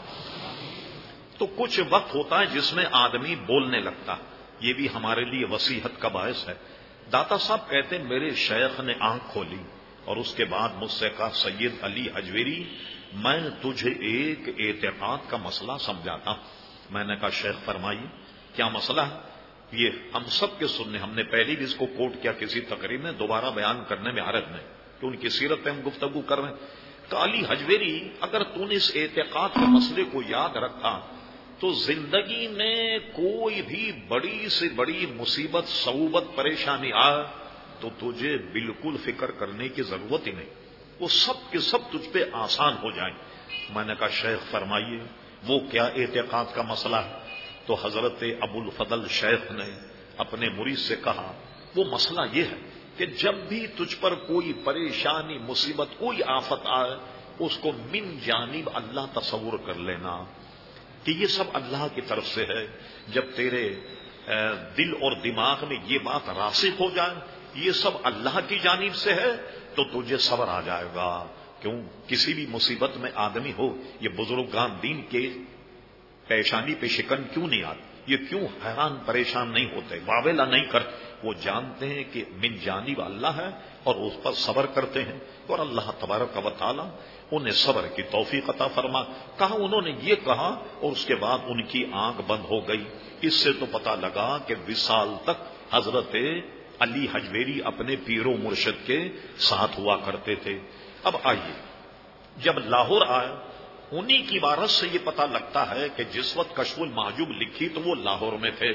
تو کچھ وقت ہوتا ہے جس میں آدمی بولنے لگتا، یہ بھی ہمارے لیے وصیحت کا باعث ہے۔ داتا صاحب کہتے میرے شیخ نے آنکھ کھولی اور اس کے بعد مجھ سے کہا سید علی حجویری میں تجھے ایک اعتقاد کا مسئلہ سمجھاتا ہوں۔ میں نے کہا شیخ فرمائیے کیا مسئلہ ہے؟ یہ ہم سب کے سننے، ہم نے پہلی بھی اس کو کوٹ کیا کسی تقریر میں، دوبارہ بیان کرنے میں حرج نہیں کہ ان کی سیرت پہ ہم گفتگو کر رہے ہیں۔ کہ علی حجویری اگر تو نے اس اعتقاد کے مسئلے کو یاد رکھا تو زندگی میں کوئی بھی بڑی سے بڑی مصیبت صعوبت پریشانی آئے تو تجھے بالکل فکر کرنے کی ضرورت ہی نہیں، وہ سب کے سب تجھ پہ آسان ہو جائیں۔ میں نے کہا شیخ فرمائیے وہ کیا اعتقاد کا مسئلہ ہے؟ تو حضرت ابو الفضل شیخ نے اپنے مرید سے کہا وہ مسئلہ یہ ہے کہ جب بھی تجھ پر کوئی پریشانی مصیبت کوئی آفت آئے اس کو من جانب اللہ تصور کر لینا کہ یہ سب اللہ کی طرف سے ہے۔ جب تیرے دل اور دماغ میں یہ بات راسخ ہو جائے یہ سب اللہ کی جانب سے ہے تو تجھے صبر آ جائے گا۔ کیوں کسی بھی مصیبت میں آدمی ہو، یہ بزرگان دین کے پیشانی پہ شکن کیوں نہیں آتی، یہ کیوں حیران پریشان نہیں ہوتے، واویلا نہیں کرتے؟ وہ جانتے ہیں کہ من جانب اللہ ہے اور اس پر صبر کرتے ہیں، اور اللہ تبارک و تعالی انہیں صبر کی توفیق عطا فرما۔ کہا انہوں نے یہ کہا اور اس کے بعد ان کی آنکھ بند ہو گئی۔ اس سے تو پتا لگا کہ وصال تک حضرت علی حجویری اپنے پیر و مرشد کے ساتھ ہوا کرتے تھے۔ اب آئیے جب لاہور آئے انہی کی عبارت سے یہ پتا لگتا ہے کہ جس وقت کشف المحجوب لکھی تو وہ لاہور میں تھے۔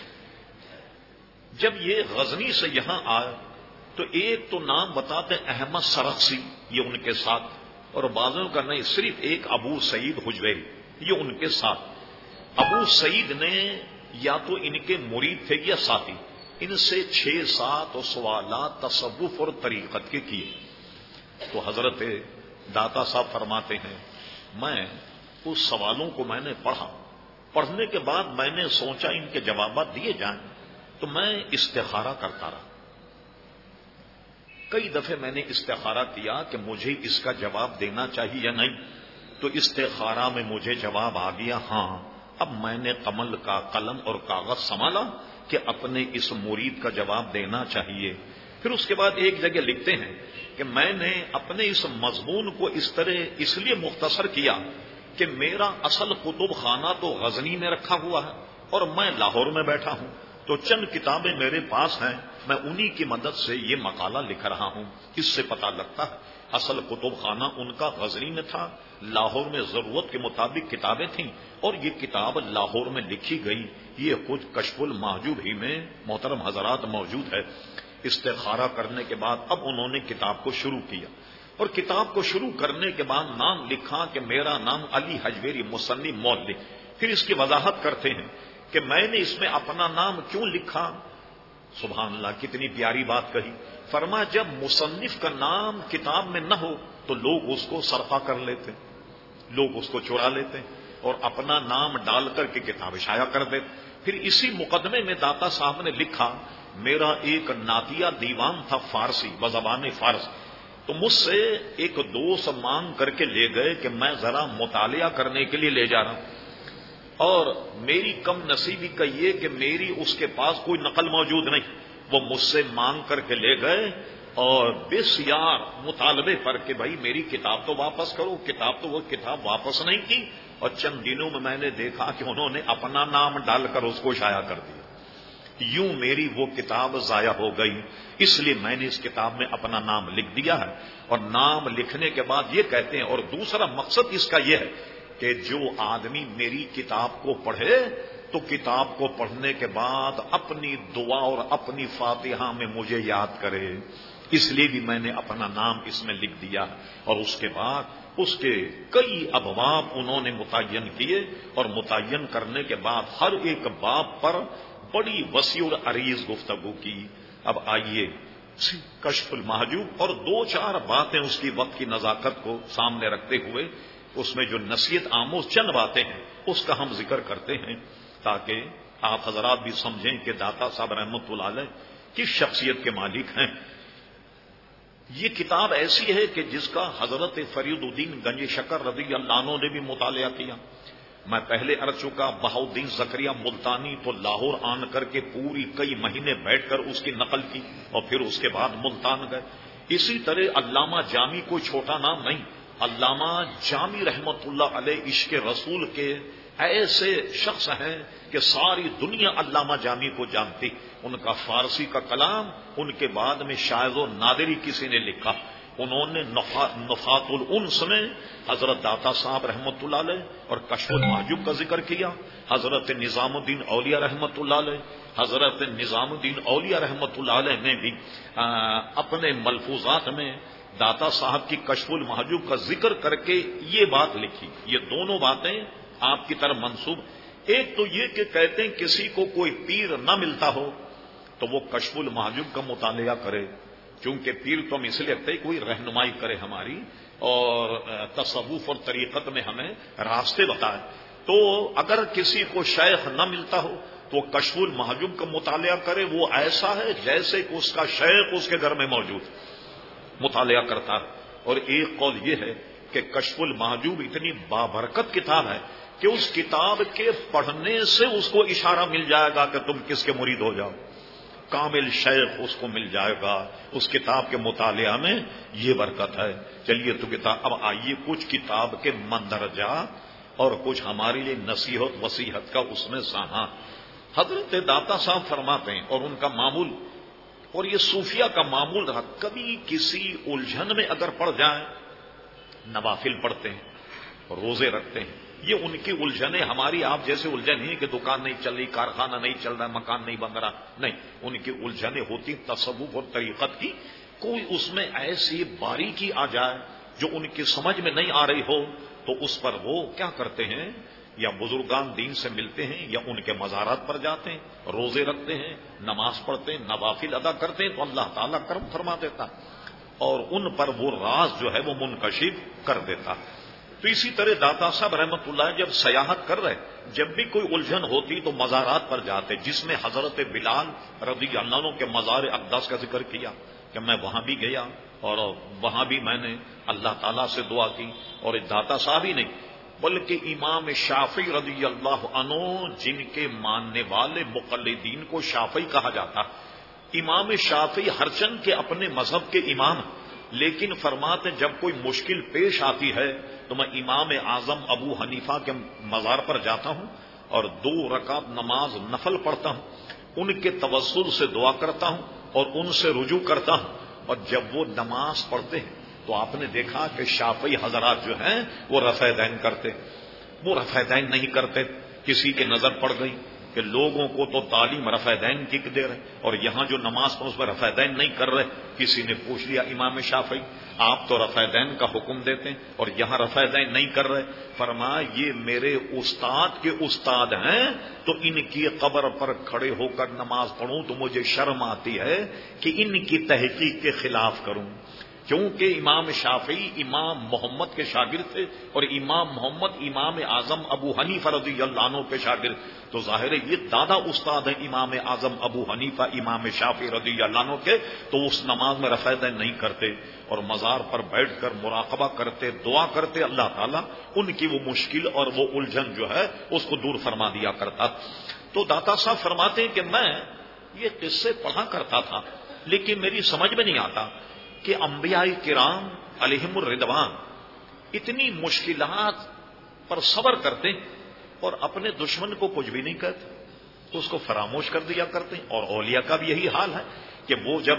جب یہ غزنی سے یہاں آئے تو ایک تو نام بتاتے احمد سرخسی، یہ ان کے ساتھ، اور بعضوں کا نہیں، صرف ایک ابو سعید حجویری یہ ان کے ساتھ۔ ابو سعید نے یا تو ان کے مرید تھے یا ساتھی، ان سے 6-7 سوالات تصوف اور طریقت کے کیے۔ تو حضرت داتا صاحب فرماتے ہیں میں اس سوالوں کو میں نے پڑھا، پڑھنے کے بعد میں نے سوچا ان کے جوابات دیے جائیں تو میں استخارہ کرتا رہا۔ کئی دفعے میں نے استخارہ کیا کہ مجھے اس کا جواب دینا چاہیے یا نہیں، تو استخارہ میں مجھے جواب آ گیا ہاں۔ اب میں نے کمل کا قلم اور کاغذ سنبھالا کہ اپنے اس مرید کا جواب دینا چاہیے۔ پھر اس کے بعد ایک جگہ لکھتے ہیں کہ میں نے اپنے اس مضمون کو اس طرح اس لیے مختصر کیا کہ میرا اصل کتب خانہ تو غزنی میں رکھا ہوا ہے اور میں لاہور میں بیٹھا ہوں، تو چند کتابیں میرے پاس ہیں، میں انہی کی مدد سے یہ مقالہ لکھ رہا ہوں۔ اس سے پتہ لگتا ہے اصل کتب خانہ ان کا غزنی میں تھا، لاہور میں ضرورت کے مطابق کتابیں تھیں اور یہ کتاب لاہور میں لکھی گئی۔ یہ خود کشف المحجوب ہی میں محترم حضرات موجود ہے۔ استخارہ کرنے کے بعد اب انہوں نے کتاب کو شروع کیا، اور کتاب کو شروع کرنے کے بعد نام لکھا کہ میرا نام علی حجویری مصنف مؤلف۔ پھر اس کی وضاحت کرتے ہیں کہ میں نے اس میں اپنا نام کیوں لکھا، سبحان اللہ، کتنی پیاری بات کہی. فرمایا جب مصنف کا نام کتاب میں نہ ہو تو لوگ اس کو سرقہ کر لیتے، لوگ اس کو چرا لیتے اور اپنا نام ڈال کر کے کتاب شائع کر دیتے. پھر اسی مقدمے میں داتا صاحب نے لکھا، میرا ایک نعتیہ دیوان تھا فارسی، بزبان فارس، تو مجھ سے ایک دوست مانگ کر کے لے گئے کہ میں ذرا مطالعہ کرنے کے لیے لے جا رہا ہوں، اور میری کم نصیبی کا یہ کہ میری اس کے پاس کوئی نقل موجود نہیں. وہ مجھ سے مانگ کر کے لے گئے اور بسیار مطالبے پر کہ بھائی میری کتاب تو واپس کرو. کتاب تو وہ کتاب واپس نہیں کی، اور چند دنوں میں نے دیکھا کہ انہوں نے اپنا نام ڈال کر اس کو شائع کر دیا. یوں میری وہ کتاب ضائع ہو گئی. اس لیے میں نے اس کتاب میں اپنا نام لکھ دیا ہے. اور نام لکھنے کے بعد یہ کہتے ہیں، اور دوسرا مقصد اس کا یہ ہے کہ جو آدمی میری کتاب کو پڑھے تو کتاب کو پڑھنے کے بعد اپنی دعا اور اپنی فاتحہ میں مجھے یاد کرے. اس لیے بھی میں نے اپنا نام اس میں لکھ دیا. اور اس کے بعد اس کے کئی ابواب انہوں نے متعین کیے، اور متعین کرنے کے بعد ہر ایک باب پر بڑی وسیع اور عریض گفتگو کی. اب آئیے کشف المحجوب اور دو چار باتیں اس کی وقت کی نزاکت کو سامنے رکھتے ہوئے اس میں جو نصیحت آموز چند باتیں ہیں اس کا ہم ذکر کرتے ہیں، تاکہ آپ حضرات بھی سمجھیں کہ داتا صاحب رحمت اللہ علیہ کس شخصیت کے مالک ہیں. یہ کتاب ایسی ہے کہ جس کا حضرت فرید الدین گنج شکر رضی اللہ عنہ نے بھی مطالعہ کیا. میں پہلے عرض چکا بہاؤالدین زکریا ملتانی تو لاہور آن کر کے پوری کئی مہینے بیٹھ کر اس کی نقل کی، اور پھر اس کے بعد ملتان گئے. اسی طرح علامہ جامی کوئی چھوٹا نام نہیں. علامہ جامی رحمت اللہ علیہ عشق رسول کے ایسے شخص ہیں کہ ساری دنیا علامہ جامی کو جانتی. ان کا فارسی کا کلام ان کے بعد میں شاذ و نادری کسی نے لکھا. انہوں نے نفات الانس میں حضرت داتا صاحب رحمت اللہ علیہ اور کشف المحجوب کا ذکر کیا. حضرت نظام الدین اولیاء رحمت اللہ علیہ، حضرت نظام الدین اولیاء رحمت اللہ علیہ نے بھی اپنے ملفوظات میں داتا صاحب کی کشف المحجوب کا ذکر کر کے یہ بات لکھی. یہ دونوں باتیں آپ کی طرف منسوب. ایک تو یہ کہ کہتے ہیں کسی کو کوئی پیر نہ ملتا ہو تو وہ کشف المحجوب کا مطالعہ کرے، کیونکہ پیر تو ہم اس لیے رکھتے کوئی رہنمائی کرے ہماری اور تصوف اور طریقت میں ہمیں راستے بتائے. تو اگر کسی کو شیخ نہ ملتا ہو تو کشف المحجوب کا مطالعہ کرے. وہ ایسا ہے جیسے کہ اس کا شیخ اس کے گھر میں موجود مطالعہ کرتا ہے. اور ایک قول یہ ہے کہ کشف المحجوب اتنی بابرکت کتاب ہے کہ اس کتاب کے پڑھنے سے اس کو اشارہ مل جائے گا کہ تم کس کے مرید ہو جاؤ. کامل شیخ اس کو مل جائے گا اس کتاب کے مطالعہ میں. یہ برکت ہے. چلیے تو کتاب اب آئیے کچھ کتاب کے مندرجہ اور کچھ ہمارے لیے نصیحت وصیحت کا اس میں ساحہ. حضرت داتا صاحب فرماتے ہیں، اور ان کا معمول اور یہ صوفیہ کا معمول رہا، کبھی کسی الجھن میں اگر پڑ جائیں نوافل پڑھتے ہیں، روزے رکھتے ہیں. یہ ان کی الجھنیں ہماری آپ جیسے الجھن ہی کہ دکان نہیں چل رہی، کارخانہ نہیں چل رہا، مکان نہیں بن رہا، نہیں. ان کی الجھنیں ہوتی تصوف اور طریقت کی. کوئی اس میں ایسی باریکی آ جائے جو ان کی سمجھ میں نہیں آ رہی ہو تو اس پر وہ کیا کرتے ہیں، یا بزرگان دین سے ملتے ہیں یا ان کے مزارات پر جاتے ہیں، روزے رکھتے ہیں، نماز پڑھتے ہیں، نوافل ادا کرتے ہیں تو اللہ تعالیٰ کرم فرما دیتا اور ان پر وہ راز جو ہے وہ منکشف کر دیتا. تو اسی طرح داتا صاحب رحمت اللہ جب سیاحت کر رہے، جب بھی کوئی الجھن ہوتی تو مزارات پر جاتے، جس میں حضرت بلال رضی اللہ عنہ کے مزار اقدس کا ذکر کیا کہ میں وہاں بھی گیا اور وہاں بھی میں نے اللہ تعالیٰ سے دعا کی. اور داتا صاحب ہی نہیں بلکہ امام شافعی رضی اللہ عنہ جن کے ماننے والے مقلدین کو شافعی کہا جاتا. امام شافعی ہرچند کے اپنے مذہب کے امام، لیکن فرماتے جب کوئی مشکل پیش آتی ہے تو میں امام اعظم ابو حنیفہ کے مزار پر جاتا ہوں اور 2 رکعت نماز نفل پڑھتا ہوں، ان کے توسل سے دعا کرتا ہوں اور ان سے رجوع کرتا ہوں. اور جب وہ نماز پڑھتے ہیں تو آپ نے دیکھا کہ شافعی حضرات جو ہیں وہ رفع دین کرتے، وہ رفع دین نہیں کرتے. کسی کے نظر پڑ گئی کہ لوگوں کو تو تعلیم رفع دین کی دے رہے اور یہاں جو نماز پر اس میں رفع دین نہیں کر رہے. کسی نے پوچھ لیا امام شافعی آپ تو رفع دین کا حکم دیتے ہیں اور یہاں رفع دین نہیں کر رہے. فرمایا یہ میرے استاد کے استاد ہیں تو ان کی قبر پر کھڑے ہو کر نماز پڑھوں تو مجھے شرم آتی ہے کہ ان کی تحقیق کے خلاف کروں. کیونکہ امام شافعی امام محمد کے شاگرد تھے اور امام محمد امام اعظم ابو حنیفہ رضی اللہ عنہ کے شاگرد. تو ظاہر ہے یہ دادا استاد ہیں امام اعظم ابو حنیفہ امام شافعی رضی اللہ عنہ کے. تو اس نماز میں رفع دین نہیں کرتے اور مزار پر بیٹھ کر مراقبہ کرتے دعا کرتے اللہ تعالیٰ ان کی وہ مشکل اور وہ الجھن جو ہے اس کو دور فرما دیا کرتا. تو داتا صاحب فرماتے ہیں کہ میں یہ قصے پڑھا کرتا تھا لیکن میری سمجھ میں نہیں آتا کہ انبیاء کرام علیہم الرضوان اتنی مشکلات پر صبر کرتے اور اپنے دشمن کو کچھ بھی نہیں کہتے تو اس کو فراموش کر دیا کرتے. اور اولیاء کا بھی یہی حال ہے کہ وہ جب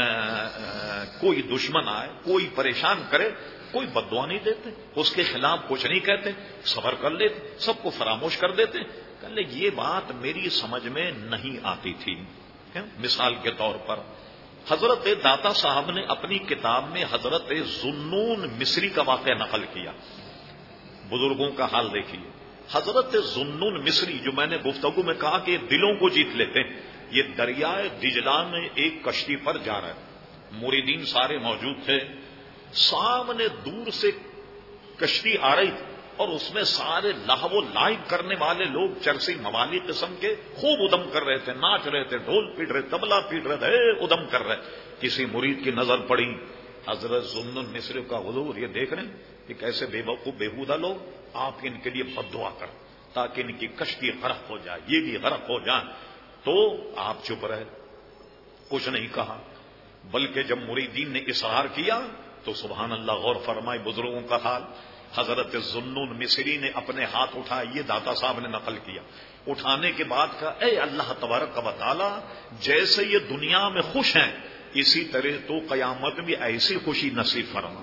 کوئی دشمن آئے کوئی پریشان کرے کوئی بددعا نہیں دیتے اس کے خلاف کچھ نہیں کہتے صبر کر لیتے سب کو فراموش کر دیتے. کہ یہ بات میری سمجھ میں نہیں آتی تھی. مثال کے طور پر حضرت داتا صاحب نے اپنی کتاب میں حضرت ذوالنون مصری کا واقعہ نقل کیا. بزرگوں کا حال دیکھیے. حضرت ذوالنون مصری جو میں نے گفتگو میں کہا کہ دلوں کو جیت لیتے ہیں یہ دریائے دجلہ میں ایک کشتی پر جا رہا ہے. مریدین سارے موجود تھے. سامنے دور سے کشتی آ رہی تھی اور اس میں سارے لہو و لائب کرنے والے لوگ چرسی موالی قسم کے خوب ادم کر رہے تھے ناچ رہے تھے ڈھول پیٹ رہے تبلا پیٹ رہے تھے ادم کر رہے. کسی مرید کی نظر پڑی حضرت ذوالنون مصری کا حضور یہ دیکھ رہے ہیں کہ کیسے بے وقوف بےہودہ لوگ آپ ان کے لیے بد دعا کر تاکہ ان کی کشتی غرق ہو جائے یہ بھی غرق ہو جائیں. تو آپ چپ رہے کچھ نہیں کہا بلکہ جب مریدین نے اصرار کیا تو سبحان اللہ غور فرمائے بزرگوں کا حال. حضرت ذوالنون مصری نے اپنے ہاتھ اٹھائے یہ داتا صاحب نے نقل کیا. اٹھانے کے بعد کہا اے اللہ تبارک و تعالی جیسے یہ دنیا میں خوش ہیں اسی طرح تو قیامت میں ایسی خوشی نصیب فرما.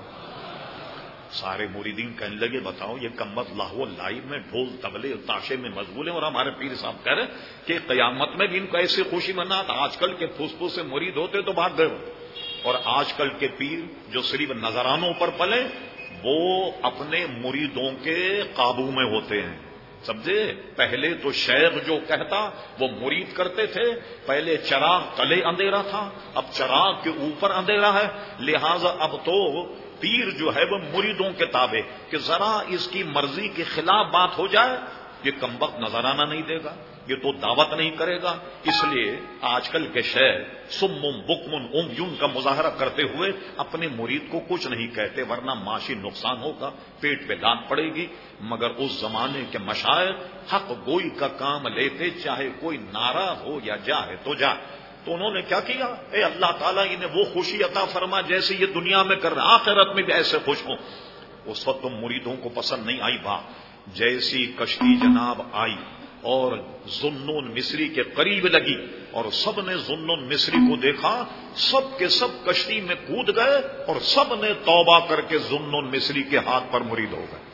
سارے مریدین کہنے لگے بتاؤ یہ کمبخت لاہو لائب میں ڈھول تبلے تاشے میں مشغول ہیں اور ہمارے پیر صاحب کہہ رہے کہ قیامت میں بھی ان کو ایسی خوشی منا. آج کل کے پھوس پھوس سے مرید ہوتے تو بھاگ گئے اور آج کل کے پیر جو صرف نذرانوں پر پلے وہ اپنے مریدوں کے قابو میں ہوتے ہیں. سمجھے پہلے تو شیخ جو کہتا وہ مرید کرتے تھے. پہلے چراغ تلے اندھیرا تھا اب چراغ کے اوپر اندھیرا ہے لہذا اب تو پیر جو ہے وہ مریدوں کے تابع کہ ذرا اس کی مرضی کے خلاف بات ہو جائے یہ کمبخت نظرانہ نہیں دے گا یہ تو دعوت نہیں کرے گا. اس لیے آج کل کے شیخ سمم بکمن یون کا مظاہرہ کرتے ہوئے اپنے مرید کو کچھ نہیں کہتے ورنہ معاشی نقصان ہوگا پیٹ پہ لات پڑے گی. مگر اس زمانے کے مشائخ حق گوئی کا کام لیتے چاہے کوئی ناراض ہو یا جائے تو جائے. تو انہوں نے کیا کیا اے اللہ تعالیٰ انہیں وہ خوشی عطا فرما جیسے یہ دنیا میں کر رہے آخرت میں بھی ایسے خوش ہوں. اس وقت تم مریدوں کو پسند نہیں آئی بات. جیسی کشتی جناب آئی اور ذوالنون مصری کے قریب لگی اور سب نے ذوالنون مصری کو دیکھا سب کے سب کشتی میں کود گئے اور سب نے توبہ کر کے ذوالنون مصری کے ہاتھ پر مرید ہو گئے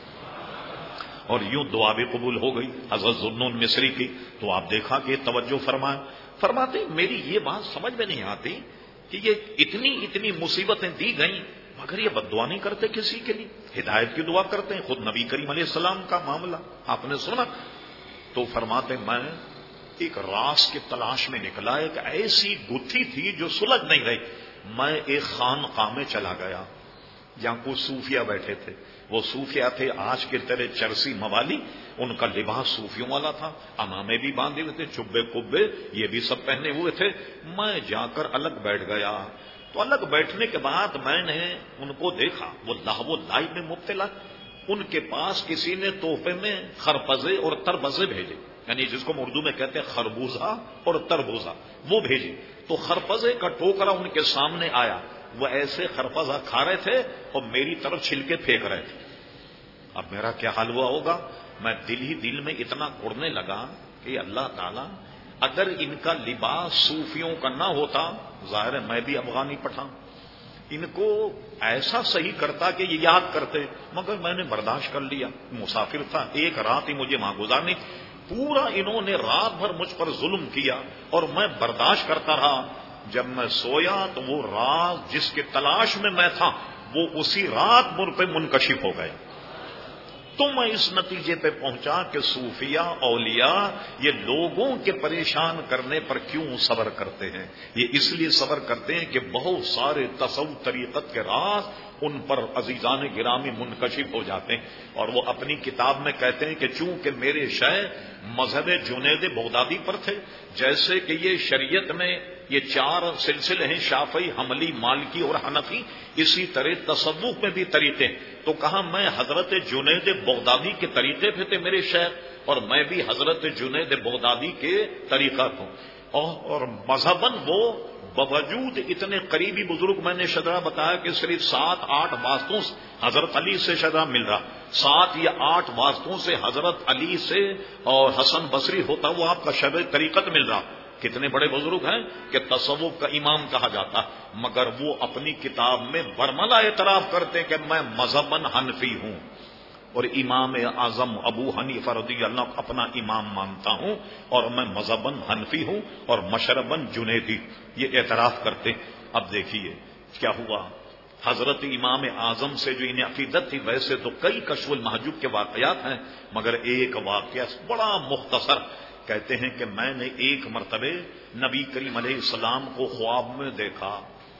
اور یوں دعا بھی قبول ہو گئی حضرت ذوالنون مصری کی. تو آپ دیکھا کہ توجہ فرماتے میری یہ بات سمجھ میں نہیں آتی کہ یہ اتنی مصیبتیں دی گئیں مگر یہ بد دعا نہیں کرتے کسی کے لیے ہدایت کی دعا کرتے ہیں. خود نبی کریم علیہ السلام کا معاملہ آپ نے سنا تو فرماتے میں ایک راز کی تلاش میں نکلا ایک ایسی گتھی تھی جو سلجھ نہیں رہی. میں ایک خانقاہ میں چلا گیا جہاں کچھ صوفیہ بیٹھے تھے. وہ صوفیہ تھے آج کے طرح چرسی موالی ان کا لباس صوفیوں والا تھا امامے بھی باندھے ہوئے تھے چبے کبے یہ بھی سب پہنے ہوئے تھے. میں جا کر الگ بیٹھ گیا تو الگ بیٹھنے کے بعد میں نے ان کو دیکھا وہ لاہو لائب میں مبتلا. ان کے پاس کسی نے تحفے میں خربزے اور تربزے بھیجے یعنی جس کو اردو میں کہتے ہیں خربوزہ اور تربوزہ وہ بھیجے. تو خربزے کا ٹوکرا ان کے سامنے آیا وہ ایسے خربزہ کھا رہے تھے اور میری طرف چھلکے پھینک رہے تھے. اب میرا کیا حال ہوا ہوگا میں دل ہی دل میں اتنا اڑنے لگا کہ اللہ تعالیٰ اگر ان کا لباس صوفیوں کا نہ ہوتا ظاہر ہے میں بھی افغانی پٹھان ان کو ایسا صحیح کرتا کہ یہ یاد کرتے مگر میں نے برداشت کر لیا. مسافر تھا ایک رات ہی مجھے وہاں گزارنی. پورا انہوں نے رات بھر مجھ پر ظلم کیا اور میں برداشت کرتا رہا. جب میں سویا تو وہ راز جس کی تلاش میں تھا وہ اسی رات مجھ پہ منکشف ہو گئے. تو میں اس نتیجے پہ پہنچا کہ صوفیاء اولیاء یہ لوگوں کے پریشان کرنے پر کیوں صبر کرتے ہیں؟ یہ اس لیے صبر کرتے ہیں کہ بہت سارے تصوف طریقت کے راز ان پر عزیزان گرامی منکشف ہو جاتے ہیں. اور وہ اپنی کتاب میں کہتے ہیں کہ چونکہ میرے شیخ مذہب جنید بغدادی پر تھے، جیسے کہ یہ شریعت میں یہ 4 سلسلے ہیں، شافعی، حنبلی، مالکی اور حنفی، اسی طرح تصوف میں بھی طریقے. تو کہا میں حضرت جنید بغدادی کے طریقے پہ تھے میرے شیخ، اور میں بھی حضرت جنید بغدادی کے طریقہ ہوں. اور مذہباً وہ باوجود اتنے قریبی بزرگ، میں نے شجرہ بتایا کہ صرف 7-8 واسطوں سے حضرت علی سے شجرہ مل رہا، 7 یا 8 واسطوں سے حضرت علی سے اور حسن بصری ہوتا وہ آپ کا شب طریقت مل رہا. کتنے بڑے بزرگ ہیں کہ تصوف کا امام کہا جاتا، مگر وہ اپنی کتاب میں برملا اعتراف کرتے کہ میں مذہباً حنفی ہوں اور امام اعظم ابو حنیفہ رضی اللہ اپنا امام مانتا ہوں، اور میں مذہباً حنفی ہوں اور مشرباً جنیدی، یہ اعتراف کرتے. اب دیکھیے کیا ہوا. حضرت امام اعظم سے جو انہیں عقیدت تھی، ویسے تو کئی کشف المحجوب کے واقعات ہیں، مگر ایک واقعہ بڑا مختصر. کہتے ہیں کہ میں نے ایک مرتبہ نبی کریم علیہ السلام کو خواب میں دیکھا.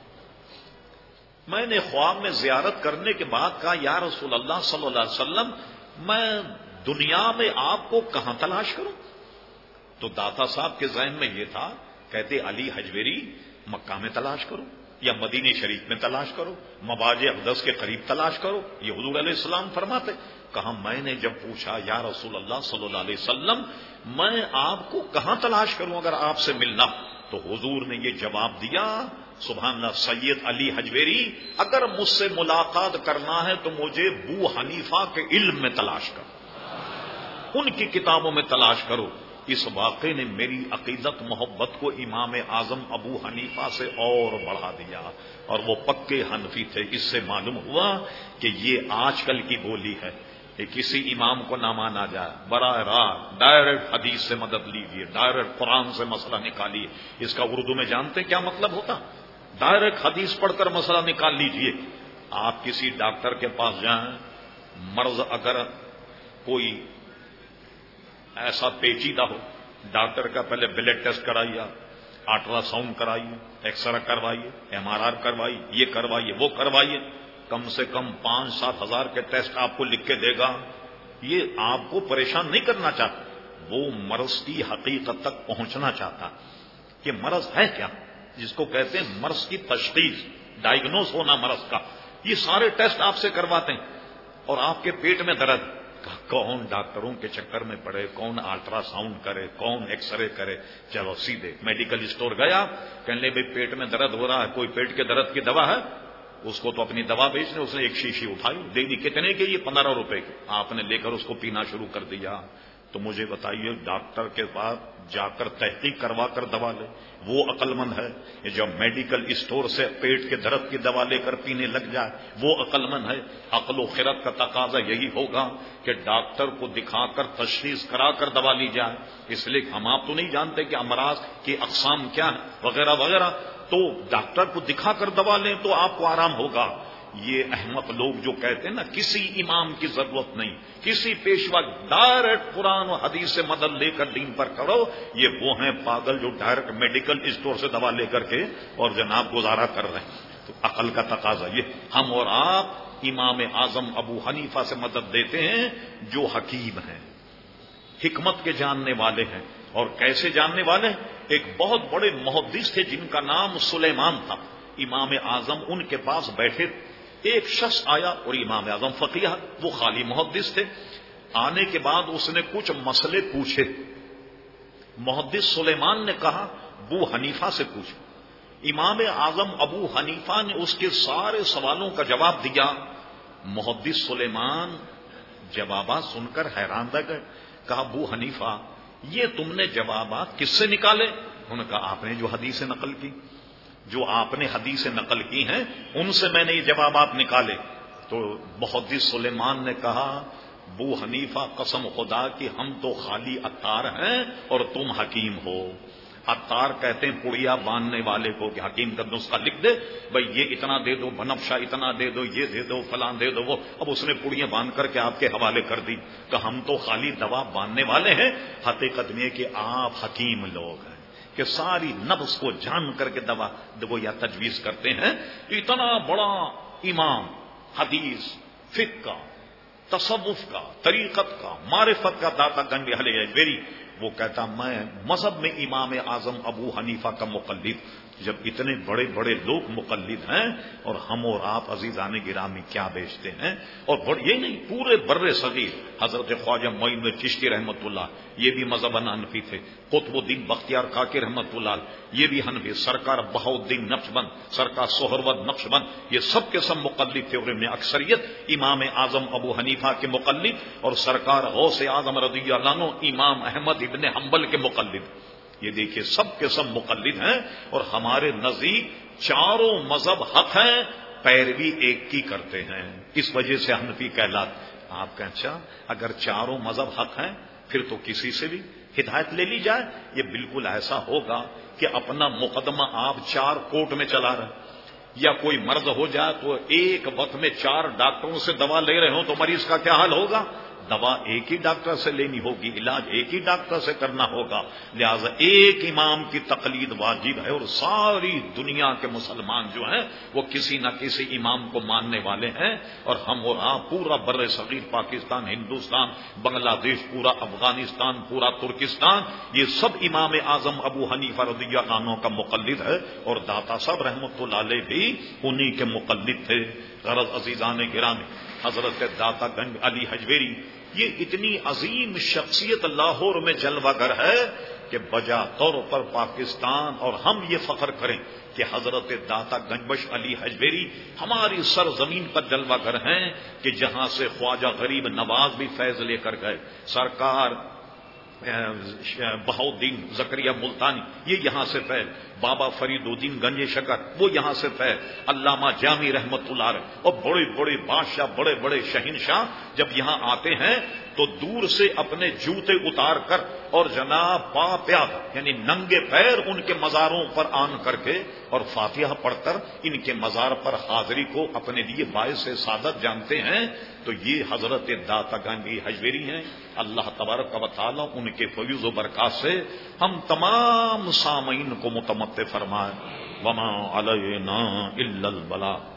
میں نے خواب میں زیارت کرنے کے بعد کہا یا رسول اللہ صلی اللہ علیہ وسلم، میں دنیا میں آپ کو کہاں تلاش کروں؟ تو داتا صاحب کے ذہن میں یہ تھا، کہتے علی حجویری مکہ میں تلاش کرو یا مدینہ شریف میں تلاش کرو، مواج اقدس کے قریب تلاش کرو، یہ حضور علیہ السلام فرماتے. کہا میں نے جب پوچھا یا رسول اللہ صلی اللہ علیہ وسلم میں آپ کو کہاں تلاش کروں اگر آپ سے ملنا، تو حضور نے یہ جواب دیا، سبحان اللہ، سید علی حجویری اگر مجھ سے ملاقات کرنا ہے تو مجھے ابو حنیفہ کے علم میں تلاش کرو، ان کی کتابوں میں تلاش کرو. اس واقعے نے میری عقیدت محبت کو امام اعظم ابو حنیفہ سے اور بڑھا دیا، اور وہ پکے حنفی تھے. اس سے معلوم ہوا کہ یہ آج کل کی بولی ہے کہ کسی امام کو نہ مانا جائے، براہ راست ڈائریکٹ حدیث سے مدد لیجیے، ڈائریکٹ قرآن سے مسئلہ نکالیے. اس کا اردو میں جانتے کیا مطلب ہوتا؟ ڈائریکٹ حدیث پڑھ کر مسئلہ نکال لیجیے. آپ کسی ڈاکٹر کے پاس جائیں، مرض اگر کوئی ایسا پیچیدہ ہو، ڈاکٹر کا پہلے بلڈ ٹیسٹ کرائیے، الٹرا ساؤنڈ کرائیے، ایکس رے کروائیے، MRI کروائیے، یہ کروائیے وہ کروائیے، کم سے کم 5-7 ہزار کے ٹیسٹ آپ کو لکھ کے دے گا. یہ آپ کو پریشان نہیں کرنا چاہتا، وہ مرض کی حقیقت تک پہنچنا چاہتا کہ مرض ہے کیا، جس کو کہتے ہیں مرض کی تشخیص، ڈائگنوز ہونا مرض کا. یہ سارے ٹیسٹ آپ سے کرواتے ہیں. اور آپ کے پیٹ میں درد، کون ڈاکٹروں کے چکر میں پڑے، کون الٹرا ساؤنڈ کرے، کون ایکس رے کرے. چلو سیدھے میڈیکل اسٹور گیا، کہنے بھائی پیٹ میں درد ہو رہا ہے، کوئی پیٹ کے درد کی دوا ہے؟ اس کو تو اپنی دوا بیچنے، اس نے ایک شیشی اٹھائی، دے دی. کتنے کی؟ یہ 15 روپے کی. آپ نے لے کر اس کو پینا شروع کر دیا. تو مجھے بتائیے، ڈاکٹر کے پاس جا کر تحقیق کروا کر دوا لے، وہ عقل مند ہے؟ یہ جو میڈیکل اسٹور سے پیٹ کے درد کی دوا لے کر پینے لگ جائے، وہ عقل مند ہے؟ عقل و خرد کا تقاضا یہی ہوگا کہ ڈاکٹر کو دکھا کر تشخیص کرا کر دوا لی جائے. اس لیے ہم آپ تو نہیں جانتے کہ امراض کی اقسام کیا ہیں وغیرہ وغیرہ، تو ڈاکٹر کو دکھا کر دوا لیں تو آپ کو آرام ہوگا. یہ احمق لوگ جو کہتے ہیں نا کسی امام کی ضرورت نہیں، کسی پیشوا، ڈائریکٹ قرآن و حدیث سے مدد لے کر دین پر کرو، یہ وہ ہیں پاگل جو ڈائریکٹ میڈیکل اسٹور سے دوا لے کر کے اور جناب گزارا کر رہے ہیں. تو عقل کا تقاضا یہ. ہم اور آپ امام اعظم ابو حنیفہ سے مدد دیتے ہیں جو حکیم ہیں، حکمت کے جاننے والے ہیں. اور کیسے جاننے والے ہیں؟ ایک بہت بڑے محدث تھے جن کا نام سلیمان تھا. امام اعظم ان کے پاس بیٹھے، ایک شخص آیا اور امام اعظم فقیہ، وہ خالی محدث تھے. آنے کے بعد اس نے کچھ مسئلے پوچھے. محدث سلیمان نے کہا ابو حنیفہ سے پوچھو. امام اعظم ابو حنیفہ نے اس کے سارے سوالوں کا جواب دیا. محدث سلیمان جوابات سن کر حیران رہ گئے. کہا ابو حنیفہ یہ تم نے جوابات کس سے نکالے؟ انہوں نے کہا آپ نے جو حدیث نقل کی، جو آپ نے حدیث نقل کی ہیں ان سے میں نے یہ جوابات نکالے. تو محدث سلیمان نے کہا ابو حنیفہ قسم خدا کہ ہم تو خالی عطار ہیں اور تم حکیم ہو. عطار کہتے ہیں پڑیا باندھنے والے کو کہ حکیم کا نسخہ لکھ دے، بھئی یہ اتنا دے دو، بنفشہ اتنا دے دو، یہ دے دو، فلاں دے دو. وہ اب اس نے پڑیاں باندھ کر کے آپ کے حوالے کر دی. کہ ہم تو خالی دوا باندھنے والے ہیں، حقیقت میں کہ آپ حکیم لوگ ہیں کہ ساری نفس کو جان کر کے دوا وہ یا تجویز کرتے ہیں. اتنا بڑا امام حدیث، فقہ کا، تصوف کا، طریقت کا، معرفت کا داتا گنج اہل اجمیری، وہ کہتا میں مذہب میں امام اعظم ابو حنیفہ کا مقلد. جب اتنے بڑے بڑے لوگ مقلد ہیں اور ہم اور آپ عزیزان گرامی کیا بیچتے ہیں. اور یہ نہیں، پورے بر صغیر حضرت خواجہ معین الدین چشتی رحمت اللہ یہ بھی مذہباً حنفی تھے. قطب الدین بختیار کاکی رحمت اللہ یہ بھی حنفی. سرکار بہاؤالدین نقشبند، سرکار سہروردین نقشبند، یہ سب کے سب مقلد تھے. اور ان میں اکثریت امام اعظم ابو حنیفہ کے مقلد، اور سرکار غوث اعظم رضی اللہ عنہ امام احمد ابن حنبل کے مقلد. یہ دیکھیے سب کے سب مقلد ہیں. اور ہمارے نزدیک چاروں مذہب حق ہیں، پیروی ایک کی کرتے ہیں، اس وجہ سے حنفی کہلاتے. آپ کہیں اچھا اگر چاروں مذہب حق ہیں پھر تو کسی سے بھی ہدایت لے لی جائے. یہ بالکل ایسا ہوگا کہ اپنا مقدمہ آپ 4 کورٹ میں چلا رہے ہیں، یا کوئی مرض ہو جائے تو ایک وقت میں 4 ڈاکٹروں سے دوا لے رہے ہوں تو مریض کا کیا حال ہوگا؟ دوا ایک ہی ڈاکٹر سے لینی ہوگی، علاج ایک ہی ڈاکٹر سے کرنا ہوگا. لہذا ایک امام کی تقلید واجب ہے. اور ساری دنیا کے مسلمان جو ہیں وہ کسی نہ کسی امام کو ماننے والے ہیں. اور ہم اور آپ پورا بر صغیر، پاکستان، ہندوستان، بنگلہ دیش، پورا افغانستان، پورا ترکستان، یہ سب امام اعظم ابو حنیفہ رضی اللہ عنہ کا مقلد ہے. اور داتا صاحب رحمۃ اللہ علیہ بھی انہی کے مقلد تھے. غرض عزیزان گرامی، حضرت داتا گنج علی حجویری یہ اتنی عظیم شخصیت لاہور میں جلوہ گر ہے کہ بجا طور پر پاکستان اور ہم یہ فخر کریں کہ حضرت داتا گنجبخش علی حجویری ہماری سرزمین پر جلوہ گر ہیں کہ جہاں سے خواجہ غریب نواز بھی فیض لے کر گئے. سرکار بہاؤالدین زکریا ملتانی یہ یہاں سے فیض، بابا فرید الدین گنج شکر وہ یہاں سے فیض، علامہ جامی رحمت اللہ علیہ، اور بڑے بڑے بادشاہ، بڑے بڑے شہنشاہ جب یہاں آتے ہیں تو دور سے اپنے جوتے اتار کر اور جناب پا پیادہ یعنی ننگے پیر ان کے مزاروں پر آن کر کے اور فاتحہ پڑھ کر ان کے مزار پر حاضری کو اپنے لیے باعث سعادت جانتے ہیں. تو یہ حضرت داتا گنج حجویری ہیں. اللہ تبارک و تعالی ان کے فیض و برکات سے ہم تمام سامعین کو متمتع فرمائے. وما علینا الا البلاغ.